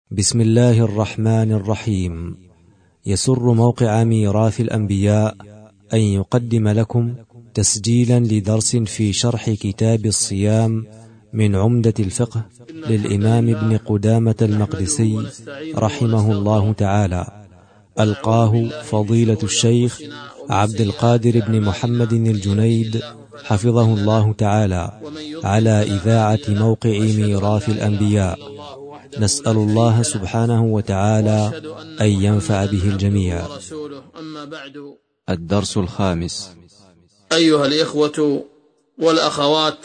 بسم الله الرحمن الرحيم. يسر موقع ميراث الأنبياء أن يقدم لكم تسجيلا لدرس في شرح كتاب الصيام من عمدة الفقه للإمام ابن قدامة المقدسي رحمه الله تعالى، ألقاه فضيلة الشيخ عبد القادر بن محمد الجنيد حفظه الله تعالى على إذاعة موقع ميراث الأنبياء. نسأل الله سبحانه وتعالى أن ينفع به الجميع. أما بعد، الدرس الخامس. أيها الإخوة والأخوات،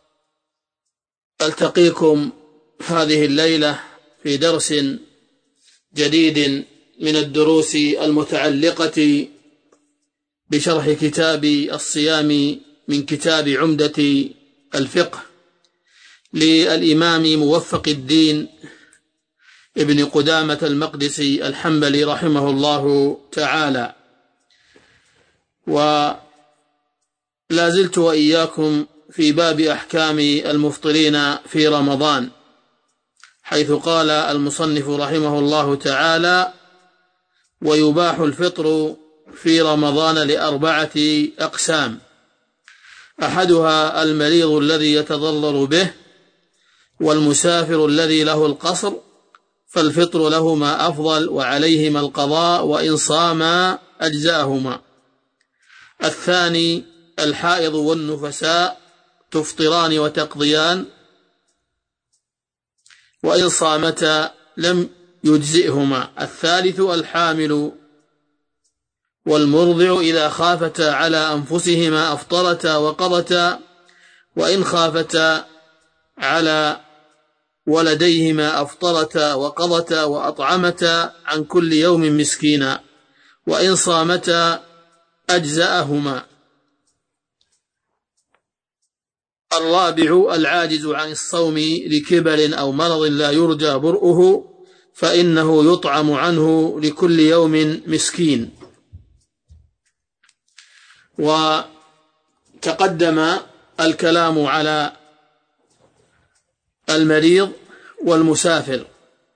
ألتقيكم هذه الليلة في درس جديد من الدروس المتعلقة بشرح كتاب الصيام من كتاب عمدة الفقه للإمام موفق الدين ابن قدامة المقدسي الحنبلي رحمه الله تعالى. ولا زلت وإياكم في باب أحكام المفطرين في رمضان، حيث قال المصنف رحمه الله تعالى: ويباح الفطر في رمضان لأربعة أقسام: أحدها المريض الذي يتضرر به، والمسافر الذي له القصر، فالفطر لهما أفضل وعليهما القضاء وإن صاما أجزاهما. الثاني الحائض والنفساء، تفطران وتقضيان، وإن صامتا لم يجزئهما. الثالث الحامل والمرضع إذا خافتا على أنفسهما أفطرتا وقضتا، وإن خافتا على ولديهما أفطرتا وقضتا وأطعمتا عن كل يوم مسكينا، وإن صامتا أجزأهما. الرابع العاجز عن الصوم لكبر أو مرض لا يرجى برؤه، فإنه يطعم عنه لكل يوم مسكين. وتقدم الكلام على المريض والمسافر،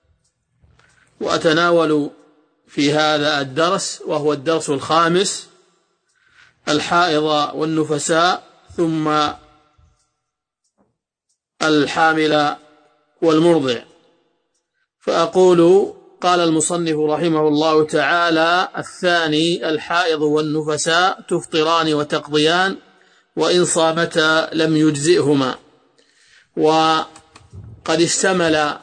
وأتناول في هذا الدرس وهو الدرس الخامس الحائض والنفساء، ثم الحامل والمرضع. فأقول: قال المصنف رحمه الله تعالى: الثاني الحائض والنفساء، تفطران وتقضيان، وإن صامتا لم يجزئهما. وقد اشتمل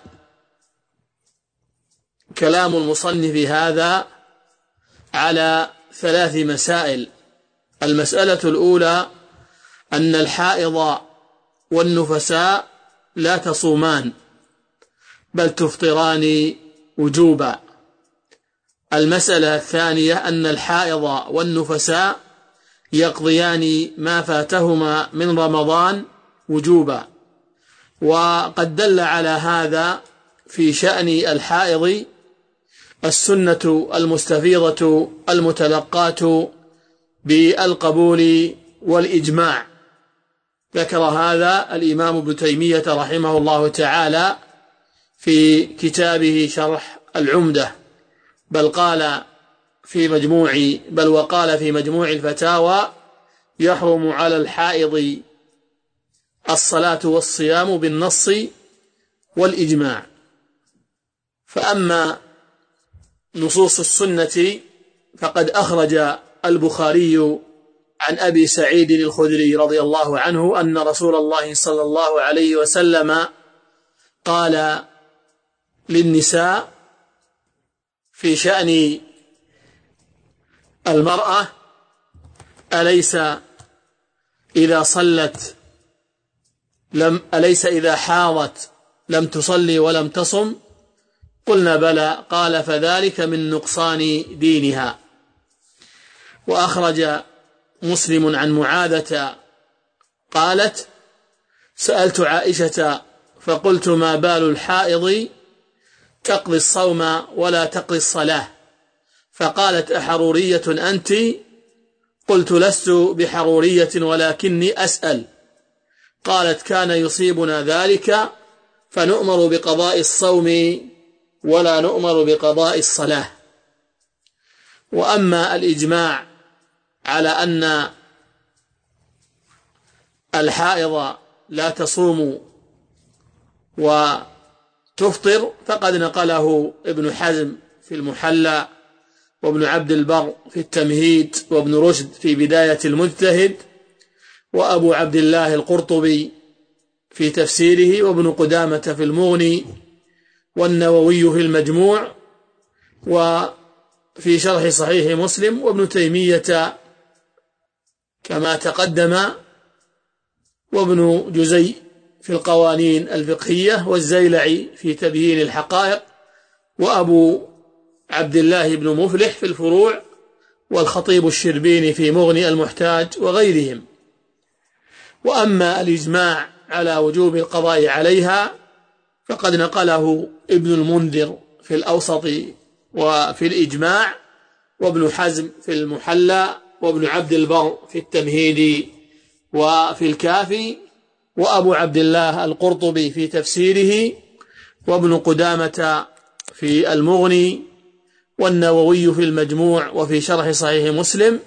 كلام المصنف هذا على 3 مسائل. المسألة الأولى أن الحائض والنفساء لا تصومان، بل تفطران وجوبا. المسألة الثانية أن الحائض والنفساء يقضيان ما فاتهما من رمضان وجوبا. وقد دل على هذا في شأن الحائض السنة المستفيضة المتلقاة بالقبول والإجماع. ذكر هذا الإمام ابن تيمية رحمه الله تعالى في كتابه شرح العمدة، وقال في مجموع الفتاوى: يحرم على الحائض الصلاة والصيام بالنص والإجماع. فأما نصوص السنة فقد أخرج البخاري عن أبي سعيد الخدري رضي الله عنه أن رسول الله صلى الله عليه وسلم قال للنساء في شأن المرأة: أليس إذا حاضت لم تصلي ولم تصم؟ قلنا بلى. قال: فذلك من نقصان دينها. وأخرج مسلم عن معاذة قالت: سألت عائشة فقلت: ما بال الحائض تقضي الصوم ولا تقضي الصلاة؟ فقالت: أحرورية أنت؟ قلت: لست بحرورية ولكني أسأل. قالت: كان يصيبنا ذلك فنؤمر بقضاء الصوم ولا نؤمر بقضاء الصلاة. وأما الإجماع على أن الحائض لا تصوم وتفطر فقد نقله ابن حزم في المحلى، وابن عبد البر في التمهيد، وابن رشد في بداية المجتهد، وأبو عبد الله القرطبي في تفسيره، وابن قدامة في المغني، والنووي في المجموع، وفي شرح صحيح مسلم، وابن تيمية كما تقدم، وابن جزي في القوانين الفقهية، والزيلعي في تبيين الحقائق، وأبو عبد الله بن مفلح في الفروع، والخطيب الشربيني في مغني المحتاج وغيرهم. وأما الإجماع على وجوب القضاء عليها فقد نقله ابن المنذر في الأوسط وفي الإجماع، وابن حزم في المحلى، وابن عبد البر في التمهيد وفي الكافي، وأبو عبد الله القرطبي في تفسيره، وابن قدامة في المغني، والنووي في المجموع وفي شرح صحيح مسلم،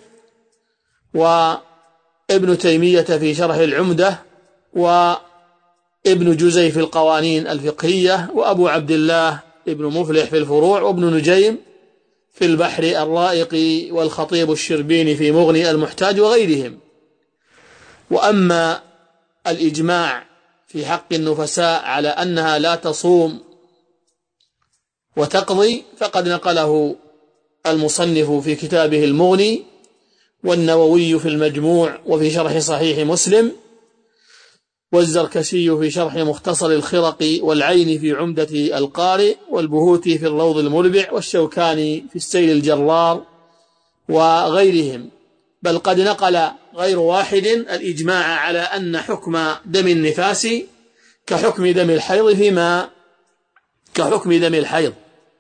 وابن تيمية في شرح العمدة، وابن جزي في القوانين الفقهية، وأبو عبد الله ابن مفلح في الفروع، وابن نجيم في البحر الرائق، والخطيب الشربيني في مغني المحتاج وغيرهم. وأما الإجماع في حق النفساء على أنها لا تصوم وتقضي فقد نقله المصنف في كتابه المغني، والنووي في المجموع وفي شرح صحيح مسلم، والزركشي في شرح مختصر الخرق، والعين في عمدة القارئ، والبهوتي في الروض المربع، والشوكاني في السيل الجرار وغيرهم. بل قد نقل غير واحد الإجماع على أن حكم دم النفاس كحكم دم الحيض كحكم دم الحيض.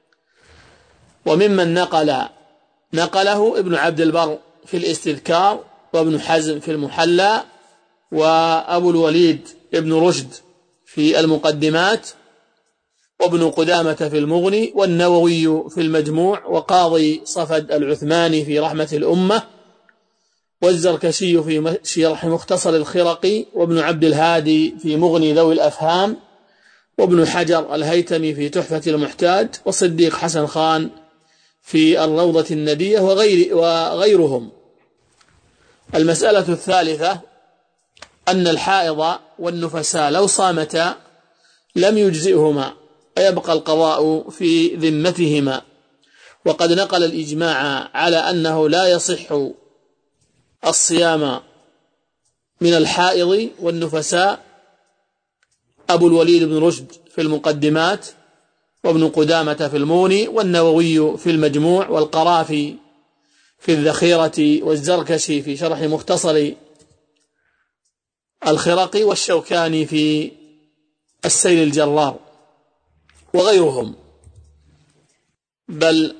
وممن نقله ابن عبد البر في الاستذكار، وابن حزم في المحلى، وأبو الوليد ابن رشد في المقدمات، وابن قدامة في المغني، والنووي في المجموع، وقاضي صفد العثماني في رحمة الأمة، والزركشي في شرح مختصر الخرق، وابن عبد الهادي في مغني ذوي الأفهام، وابن حجر الهيتمي في تحفة المحتاج، وصديق حسن خان في الروضة الندية وغيرهم. المسألة الثالثة أن الحائض والنفساء لو صامتا لم يجزئهما، ويبقى القضاء في ذمتهما. وقد نقل الإجماع على أنه لا يصح الصيام من الحائض والنفساء أبو الوليد بن رشد في المقدمات، وابن قدامة في المغني، والنووي في المجموع، والقرافي في الذخيرة، والزركشي في شرح مختصر الخرق، والشوكاني في السيل الجرار وغيرهم. بل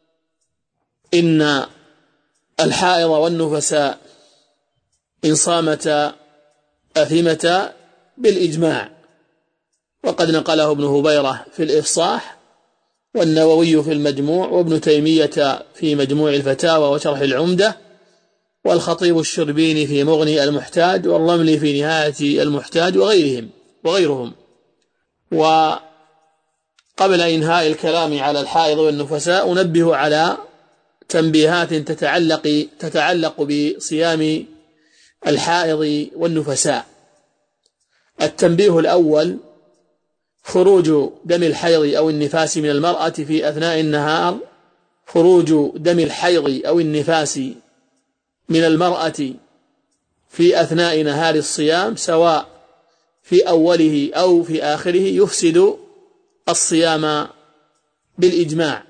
إن الحائض والنفساء إن صامتا أثمتا بالإجماع، وقد نقله ابن هبيرة في الإفصاح، والنووي في المجموع، وابن تيمية في مجموع الفتاوى وشرح العمدة، والخطيب الشربيني في مغني المحتاج، والرملي في نهاية المحتاج وغيرهم. وقبل إنهاء الكلام على الحائض والنفساء أنبه على تنبيهات تتعلق بصيام الحائض والنفساء. التنبيه الأول: خروج دم الحيض أو النفاس من المرأة في أثناء النهار، خروج دم الحيض أو النفاس من المرأة في أثناء نهار الصيام سواء في أوله أو في آخره يفسد الصيام بالإجماع.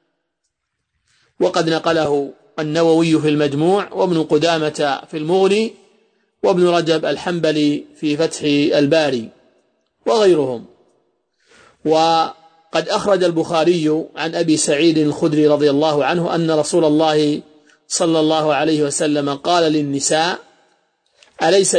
وقد نقله النووي في المجموع، وابن قدامة في المغني، وابن رجب الحنبلي في فتح الباري وغيرهم. وقد أخرج البخاري عن أبي سعيد الخدري رضي الله عنه أن رسول الله صلى الله عليه وسلم قال للنساء: أليس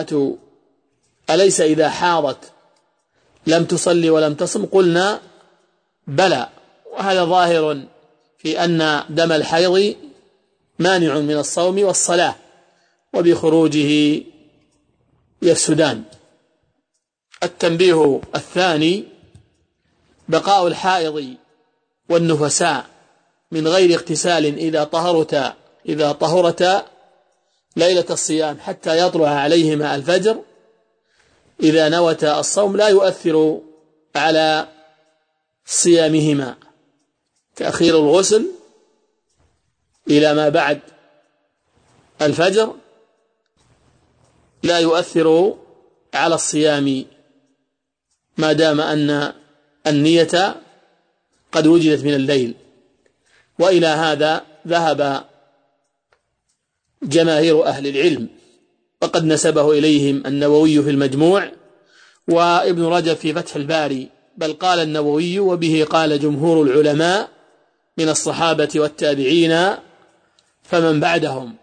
إذا حاضت لم تصلي ولم تصم؟ قلنا: بلى، وهذا ظاهر في أن دم الحيض مانع من الصوم والصلاة، وبخروجه يفسدان. التنبيه الثاني: بقاء الحائض والنفساء من غير اغتسال إذا طهرتا ليلة الصيام حتى يطلع عليهما الفجر إذا نوتا الصوم لا يؤثر على صيامهما. تأخير الغسل إلى ما بعد الفجر لا يؤثر على الصيام ما دام أن النية قد وجدت من الليل. وإلى هذا ذهب جماهير أهل العلم، وقد نسبه إليهم النووي في المجموع وابن رجب في فتح الباري، بل قال النووي: وبه قال جمهور العلماء من الصحابة والتابعين فمن بعدهم،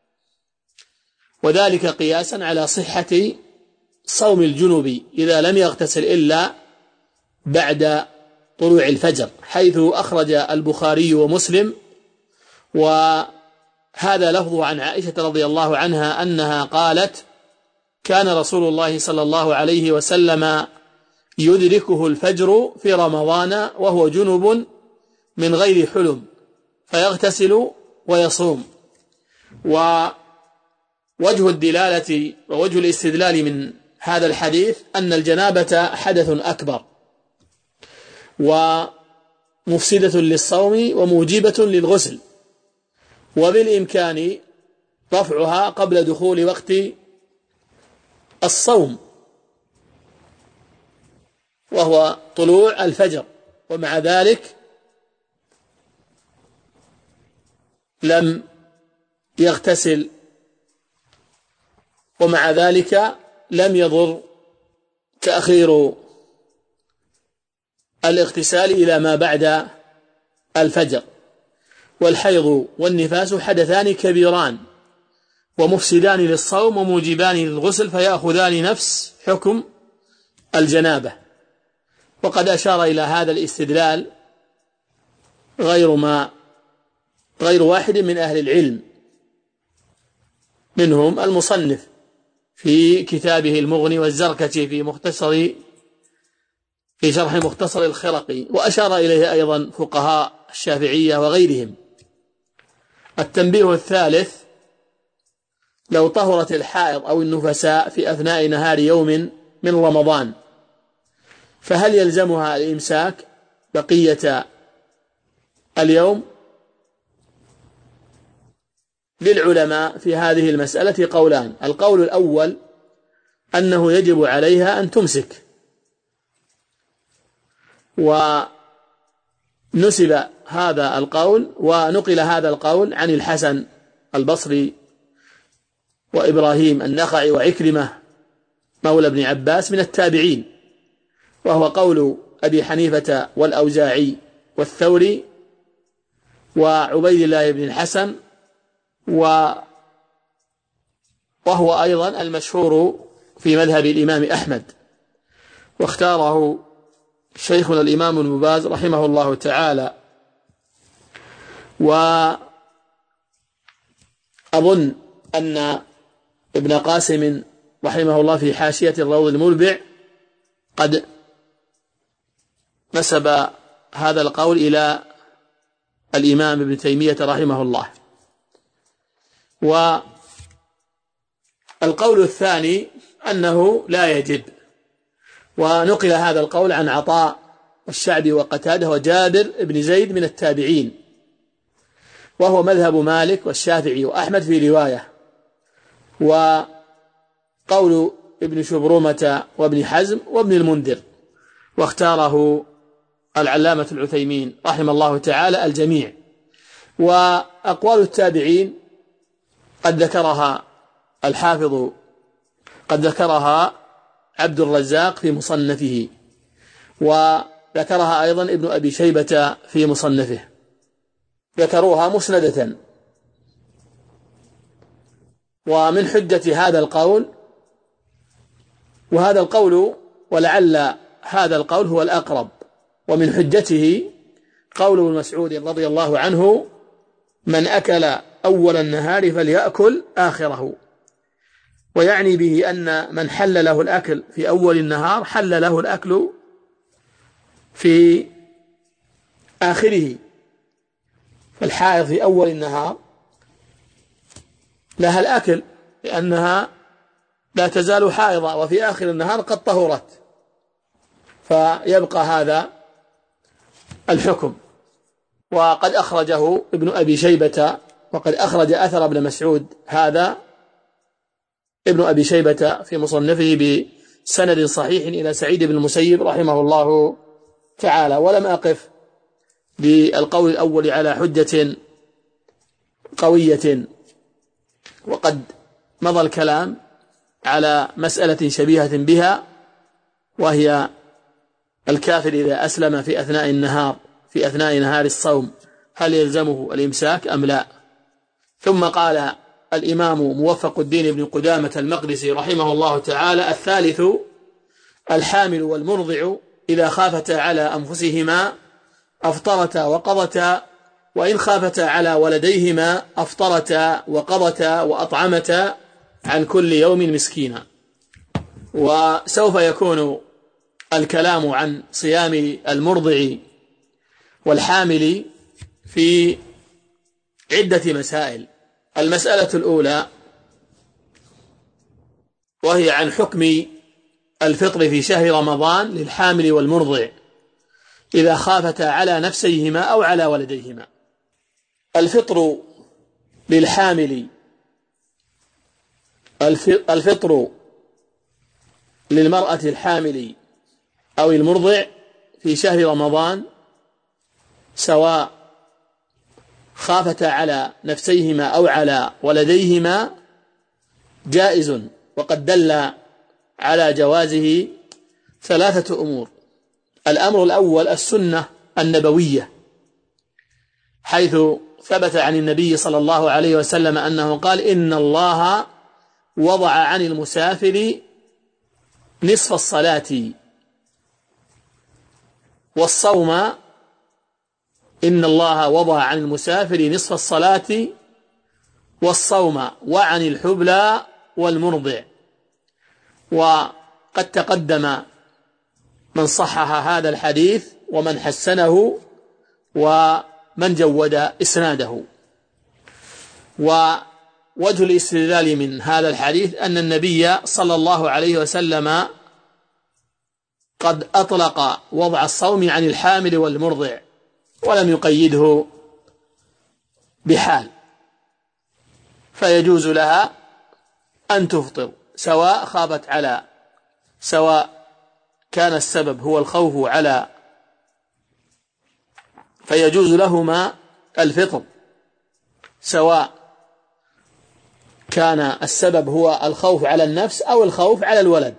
وذلك قياسا على صحة صوم الجنوب إذا لم يغتسل إلا بعد طلوع الفجر، حيث أخرج البخاري ومسلم، وهذا لفظ عن عائشة رضي الله عنها أنها قالت: كان رسول الله صلى الله عليه وسلم يدركه الفجر في رمضان وهو جنب من غير حلم فيغتسل ويصوم. ووجه الدلالة ووجه الاستدلال من هذا الحديث أن الجنابة حدث أكبر ومفسدة للصوم وموجبة للغسل، وبالإمكان رفعها قبل دخول وقت الصوم وهو طلوع الفجر، ومع ذلك لم يغتسل، ومع ذلك لم يضر تأخير الاغتسال إلى ما بعد الفجر. والحيض والنفاس حدثان كبيران ومفسدان للصوم وموجبان للغسل، فيأخذان نفس حكم الجنابة. وقد أشار إلى هذا الاستدلال غير واحد من أهل العلم، منهم المصنف في كتابه المغني، والزركشي في شرح مختصر الخرقي، وأشار إليه أيضا فقهاء الشافعية وغيرهم. التنبيه الثالث: لو طهرت الحائض أو النفساء في أثناء نهار يوم من رمضان فهل يلزمها الإمساك بقية اليوم؟ للعلماء في هذه المسألة قولان: القول الأول أنه يجب عليها أن تمسك، ونسب هذا القول ونقل هذا القول عن الحسن البصري وإبراهيم النخعي وعكرمة مولى ابن عباس من التابعين، وهو قول أبي حنيفة والأوزاعي والثوري وعبيد الله بن الحسن، وهو أيضا المشهور في مذهب الإمام أحمد، واختاره شيخنا الإمام ابن باز رحمه الله تعالى. وأظن أن ابن قاسم رحمه الله في حاشية الروض المربع قد نسب هذا القول إلى الإمام ابن تيمية رحمه الله. والقول الثاني أنه لا يجب، ونقل هذا القول عن عطاء والشعبي وقتاده وجابر بن زيد من التابعين، وهو مذهب مالك والشافعي وأحمد في رواية، وقول ابن شبرمة وابن حزم وابن المنذر، واختاره العلامة العثيمين رحمه الله تعالى الجميع. وأقوال التابعين قد ذكرها الحافظ، قد ذكرها عبد الرزاق في مصنفه، وذكرها أيضا ابن أبي شيبة في مصنفه، ذكروها مسندة. ومن حجة هذا القول، وهذا القول ولعل هذا القول هو الأقرب ومن حجته قول ابن مسعود رضي الله عنه: من أكل أول النهار فليأكل آخره. ويعني به أن من حل له الأكل في أول النهار حل له الأكل في آخره. فالحائض في أول النهار لها الأكل لأنها لا تزال حائضة، وفي آخر النهار قد طهرت، فيبقى هذا الحكم. وقد أخرجه ابن أبي شيبة، وقد أخرج أثر ابن مسعود هذا ابن أبي شيبة في مصنفه بسند صحيح إلى سعيد بن المسيب رحمه الله تعالى. ولم أقف بالقول الأول على حجة قوية، وقد مضى الكلام على مسألة شبيهة بها، وهي الكافر إذا أسلم في أثناء نهار الصوم هل يلزمه الإمساك أم لا؟ ثم قال الإمام موفق الدين بن قدامة المقدسي رحمه الله تعالى: الثالث الحامل والمرضع إذا خافتا على أنفسهما أفطرتا وقضتا، وإن خافتا على ولديهما أفطرتا وقضتا وأطعمتا عن كل يوم مسكينا. وسوف يكون الكلام عن صيام المرضع والحامل في عدة مسائل. المسألة الأولى وهي عن حكم الفطر في شهر رمضان للحامل والمرضع إذا خافتا على نفسيهما أو على ولديهما. الفطر للحامل، الفطر للمرأة الحامل أو المرضع في شهر رمضان سواء خافتا على نفسيهما أو على ولديهما جائز، وقد دل على جوازه ثلاثة أمور. الأمر الأول السنة النبوية، حيث ثبت عن النبي صلى الله عليه وسلم أنه قال: إن الله وضع عن المسافر نصف الصلاة والصوم، إن الله وضع عن المسافر نصف الصلاة والصوم وعن الحبلى والمرضع. وقد تقدم من صحح هذا الحديث ومن حسنه ومن جود إسناده. ووجه الاستدلال من هذا الحديث أن النبي صلى الله عليه وسلم قد أطلق وضع الصوم عن الحامل والمرضع ولم يقيده بحال، فيجوز لها أن تفطر سواء كان السبب هو الخوف على، فيجوز لهما الفطر سواء كان السبب هو الخوف على النفس أو الخوف على الولد.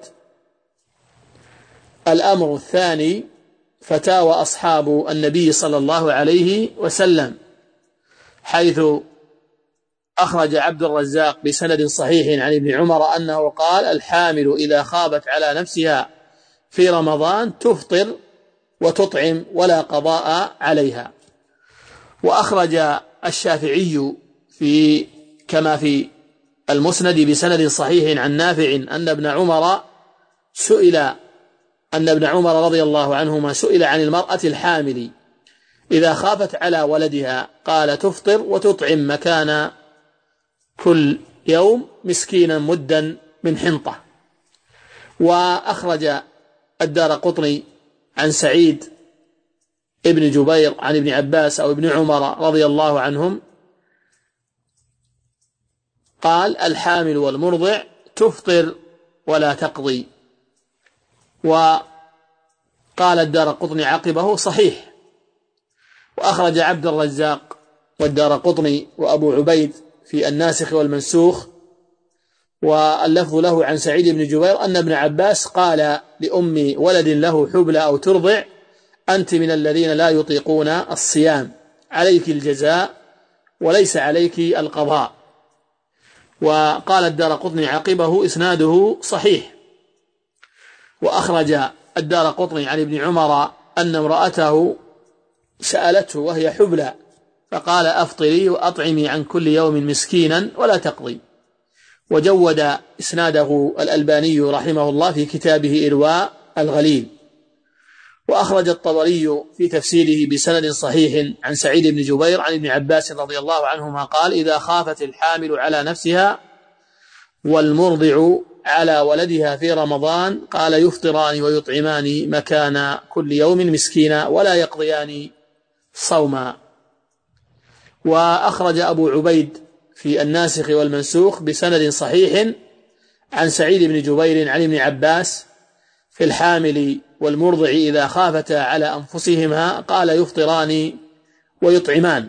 الأمر الثاني فتاوى أصحاب النبي صلى الله عليه وسلم، حيث أخرج عبد الرزاق بسند صحيح عن ابن عمر أنه قال: الحامل إذا خابت على نفسها في رمضان تفطر وتطعم ولا قضاء عليها. وأخرج الشافعي كما في المسند بسند صحيح عن نافع أن ابن عمر رضي الله عنهما سئل عن المرأة الحامل إذا خافت على ولدها قال: تفطر وتطعم مكان كل يوم مسكينا مدا من حنطة. وأخرج الدارقطني عن سعيد ابن جبير عن ابن عباس أو ابن عمر رضي الله عنهم قال: الحامل والمرضع تفطر ولا تقضي. وقال الدارقطني عقبه: صحيح. وأخرج عبد الرزاق والدارقطني وأبو عبيد في الناسخ والمنسوخ، واللفظ له عن سعيد بن جبير أن ابن عباس قال لأم ولد له حبلى أو ترضع: أنت من الذين لا يطيقون الصيام، عليك الجزاء وليس عليك القضاء. وقال الدارقطني عقبه: إسناده صحيح. وأخرج الدارقطني عن ابن عمر أن امرأته سألته وهي حبلى فقال أفطري وأطعمي عن كل يوم مسكينا ولا تقضي. وجود إسناده الألباني رحمه الله في كتابه إرواء الغليل. وأخرج الطبري في تفسيره بسند صحيح عن سعيد بن جبير عن ابن عباس رضي الله عنهما قال: إذا خافت الحامل على نفسها والمرضع على ولدها في رمضان قال: يفطران ويطعمان مكان كل يوم مسكينا ولا يقضيان صوما. وأخرج أبو عبيد في الناسخ والمنسوخ بسند صحيح عن سعيد بن جبير عن ابن عباس في الحامل والمرضع إذا خافتا على أنفسهما قال: يفطران ويطعمان.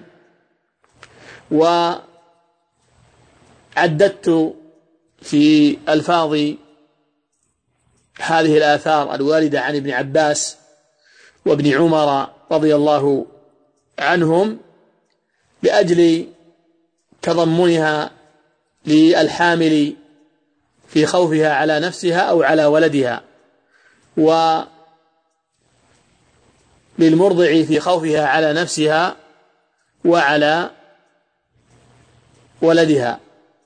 وعددت في ألفاظ هذه الآثار الواردة عن ابن عباس وابن عمر رضي الله عنهم لأجل تضمنها للحامل في خوفها على نفسها أو على ولدها، وللمرضع في خوفها على نفسها وعلى ولدها،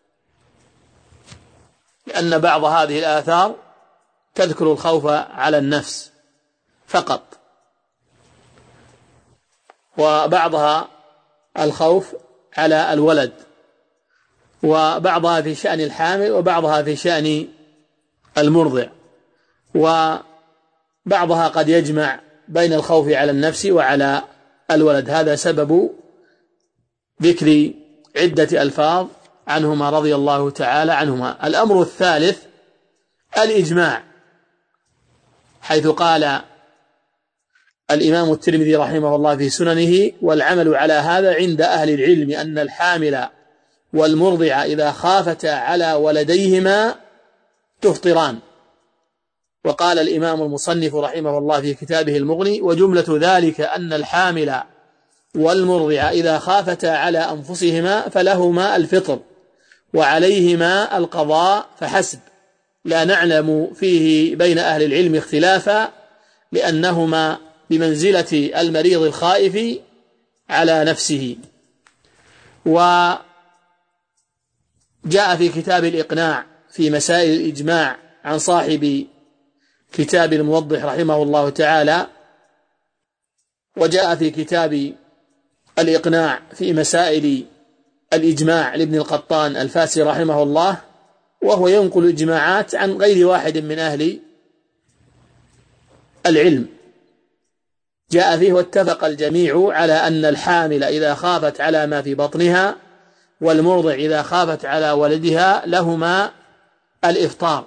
لأن بعض هذه الآثار تذكر الخوف على النفس فقط، وبعضها الخوف على الولد، وبعضها في شأن الحامل وبعضها في شأن المرضع، وبعضها قد يجمع بين الخوف على النفس وعلى الولد. هذا سبب ذكر عدة ألفاظ عنهما رضي الله تعالى عنهما. الأمر الثالث الإجماع، حيث قال الإمام الترمذي رحمه الله في سننه: والعمل على هذا عند أهل العلم أن الحامل والمرضع إذا خافتا على ولديهما تفطران. وقال الإمام المصنف رحمه الله في كتابه المغني: وجملة ذلك أن الحامل والمرضع إذا خافتا على أنفسهما فلهما الفطر وعليهما القضاء فحسب، لا نعلم فيه بين أهل العلم اختلافا، لأنهما بمنزلة المريض الخائف على نفسه. وجاء في كتاب الإقناع في مسائل الإجماع عن صاحب كتاب الموضح رحمه الله تعالى، وجاء في كتاب الإقناع في مسائل الإجماع لابن القطان الفاسي رحمه الله، وهو ينقل إجماعات عن غير واحد من أهل العلم. جاء فيه: واتفق الجميع على أن الحامل إذا خافت على ما في بطنها والمرضع إذا خافت على ولدها لهما الإفطار.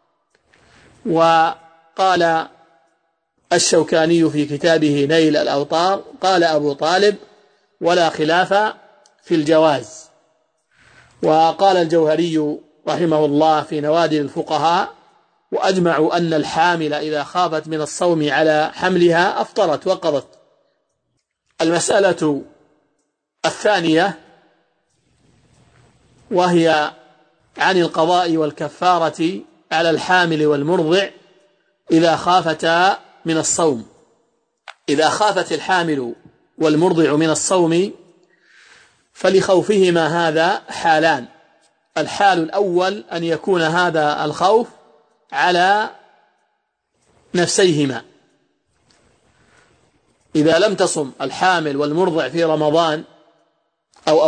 وقال الشوكاني في كتابه نيل الأوطار: قال أبو طالب: ولا خلاف في الجواز. وقال الجوهري رحمه الله في نوادر الفقهاء: وأجمعوا أن الحامل إذا خافت من الصوم على حملها أفطرت وقضت. المسألة الثانية وهي عن القضاء والكفارة على الحامل والمرضع إذا خافتا من الصوم. إذا خافت الحامل والمرضع من الصوم فلخوفهما هذا حالان: الحال الأول أن يكون هذا الخوف على نفسيهما، إذا لم تصم الحامل والمرضع في رمضان أو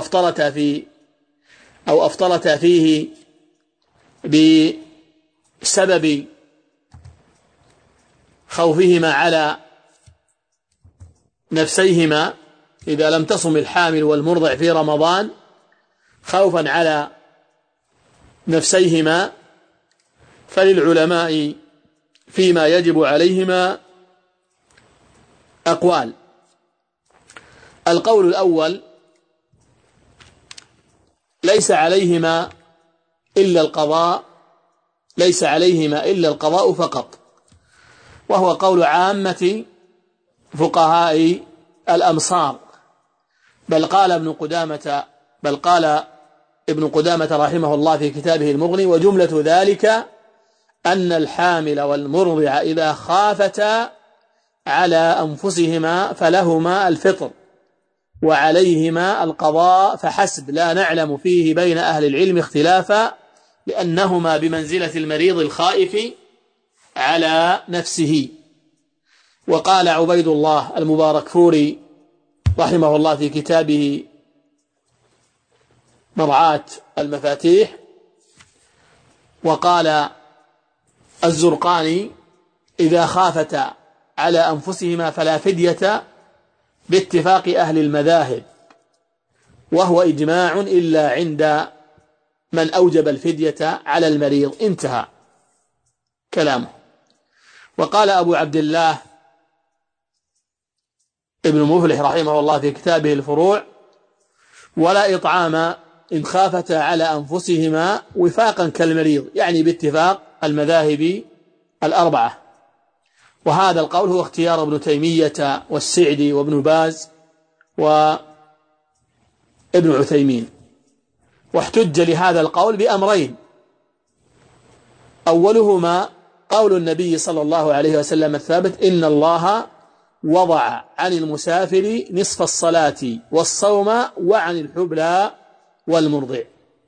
أفطرتا فيه بسبب خوفهما على نفسيهما، إذا لم تصم الحامل والمرضع في رمضان خوفا على نفسيهما، فللعلماء فيما يجب عليهما أقوال. القول الأول: ليس عليهما إلا القضاء فقط، وهو قول عامة فقهاء الأمصار، بل قال ابن قدامة رحمه الله في كتابه المغني: وجملة ذلك أن الحامل والمرضع إذا خافتا على أنفسهما فلهما الفطر وعليهما القضاء فحسب، لا نعلم فيه بين أهل العلم اختلافا، لأنهما بمنزلة المريض الخائف على نفسه. وقال عبيد الله المباركفوري رحمه الله في كتابه مرعاة المفاتيح، وقال الزرقاني: إذا خافتا على أنفسهما فلا فدية باتفاق أهل المذاهب، وهو إجماع إلا عند من أوجب الفدية على المريض. انتهى كلامه. وقال أبو عبد الله ابن مفلح رحمه الله في كتابه الفروع: ولا إطعام إن خافتا على أنفسهما وفاقا كالمريض، يعني باتفاق المذاهب الأربعة. وهذا القول هو اختيار ابن تيمية والسعدي وابن باز وابن عثيمين. واحتج لهذا القول بأمرين: أولهما قول النبي صلى الله عليه وسلم الثابت: إن الله وضع عن المسافر نصف الصلاة والصوم وعن الحبلى والمرضع.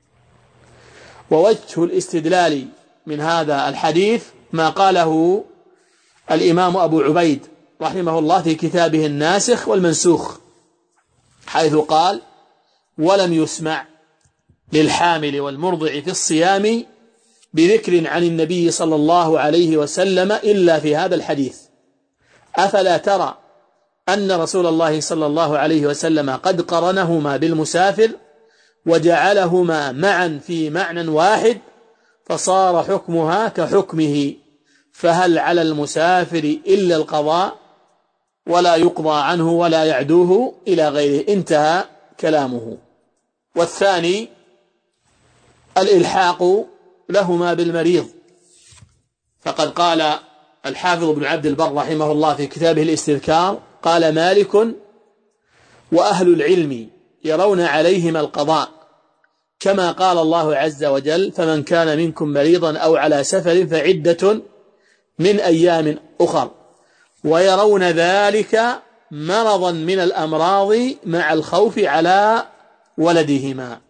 ووجه الاستدلال من هذا الحديث ما قاله الإمام أبو عبيد رحمه الله في كتابه الناسخ والمنسوخ، حيث قال: ولم يسمع للحامل والمرضع في الصيام بذكر عن النبي صلى الله عليه وسلم إلا في هذا الحديث. أفلا ترى أن رسول الله صلى الله عليه وسلم قد قرنهما بالمسافر وجعلهما معا في معنى واحد، فصار حكمها كحكمه، فهل على المسافر إلا القضاء ولا يقضى عنه ولا يعدوه إلى غيره. انتهى كلامه. والثاني الإلحاق لهما بالمريض، فقد قال الحافظ ابن عبد البر رحمه الله في كتابه الاستذكار: قال مالك: وأهل العلم يرون عليهما القضاء، كما قال الله عز وجل: فمن كان منكم مريضا أو على سفر فعدة من أيام أخر، ويرون ذلك مرضا من الأمراض مع الخوف على ولدهما.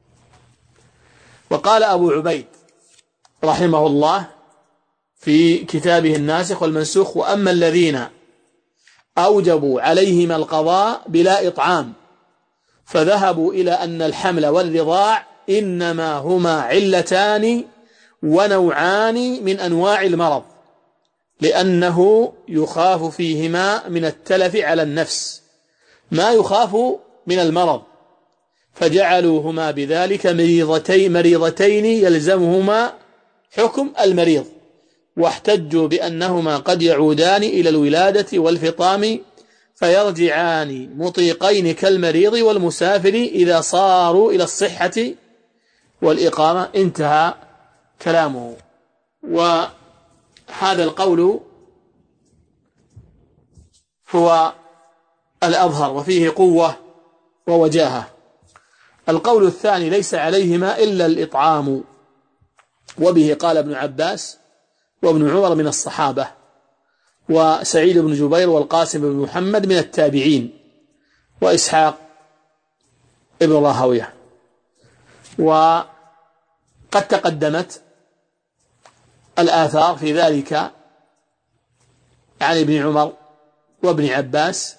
وقال أبو عبيد رحمه الله في كتابه الناسخ والمنسوخ: وأما الذين أوجبوا عليهما القضاء بلا إطعام فذهبوا إلى أن الحمل والرضاع إنما هما علتان ونوعان من أنواع المرض، لأنه يخاف فيهما من التلف على النفس ما يخاف من المرض، فجعلوهما بذلك مريضتين يلزمهما حكم المريض، واحتجوا بأنهما قد يعودان إلى الولادة والفطام فيرجعان مطيقين كالمريض والمسافر إذا صاروا إلى الصحة والإقامة. انتهى كلامه. وهذا القول هو الأظهر وفيه قوة ووجاهة. القول الثاني: ليس عليهما إلا الإطعام، وبه قال ابن عباس وابن عمر من الصحابة، وسعيد بن جبير والقاسم بن محمد من التابعين، وإسحاق ابن راهويه. وقد تقدمت الآثار في ذلك عن ابن عمر وابن عباس،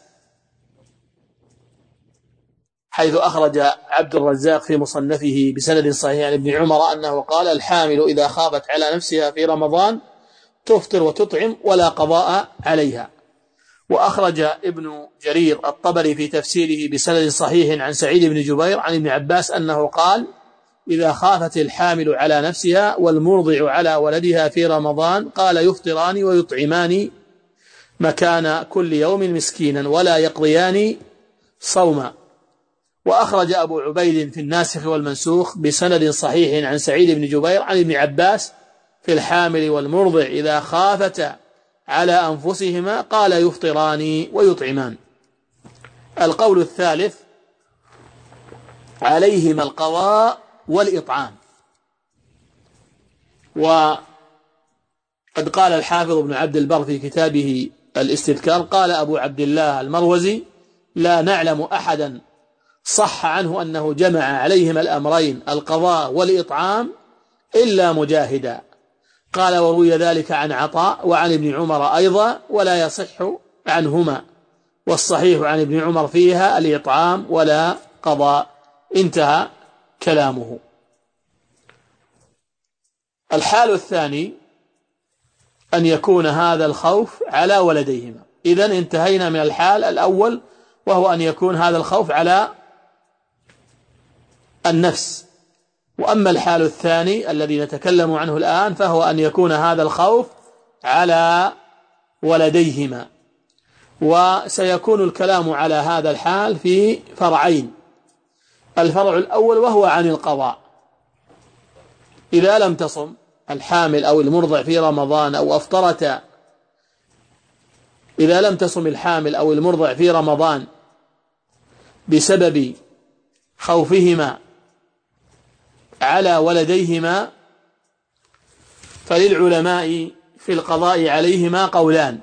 حيث أخرج عبد الرزاق في مصنفه بسند صحيح عن ابن عمر أنه قال: الحامل إذا خافت على نفسها في رمضان تفطر وتطعم ولا قضاء عليها. وأخرج ابن جرير الطبري في تفسيره بسند صحيح عن سعيد بن جبير عن ابن عباس أنه قال: إذا خافت الحامل على نفسها والمرضع على ولدها في رمضان قال: يفطران ويطعمان مكان كل يوم مسكينا ولا يقضيان صوما. وأخرج أبو عبيد في الناسخ والمنسوخ بسند صحيح عن سعيد بن جبير عن ابن عباس في الحامل والمرضع إذا خافتا على أنفسهما قال: يفطران ويطعمان. القول الثالث: عليهما القضاء والإطعام. وقد قال الحافظ ابن عبد البر في كتابه الاستذكار قال أبو عبد الله المروزي: لا نعلم أحدا صح عنه أنه جمع عليهما الأمرين القضاء والإطعام إلا مجاهدا. قال: وروي ذلك عن عطاء وعن ابن عمر أيضا ولا يصح عنهما، والصحيح عن ابن عمر فيها الإطعام ولا قضاء. انتهى كلامه. الحال الثاني أن يكون هذا الخوف على ولديهما. إذن انتهينا من الحال الأول، وهو أن يكون هذا الخوف على النفس. وأما الحال الثاني الذي نتكلم عنه الآن فهو أن يكون هذا الخوف على ولديهما. وسيكون الكلام على هذا الحال في فرعين. الفرع الأول وهو عن القضاء. إذا لم تصم الحامل أو المرضع في رمضان أو أفطرتا، إذا لم تصم الحامل أو المرضع في رمضان بسبب خوفهما على ولديهما، فللعلماء في القضاء عليهما قولان.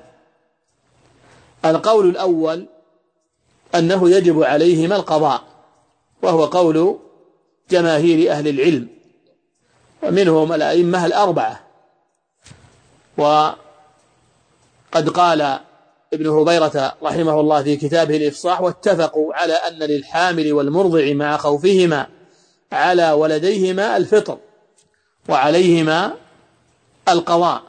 القول الأول أنه يجب عليهما القضاء، وهو قول جماهير أهل العلم ومنهم الأئمة الأربعة. وقد قال ابن هبيرة رحمه الله في كتابه الإفصاح: واتفقوا على أن للحامل والمرضع مع خوفهما على ولديهما الفطر وعليهما القضاء.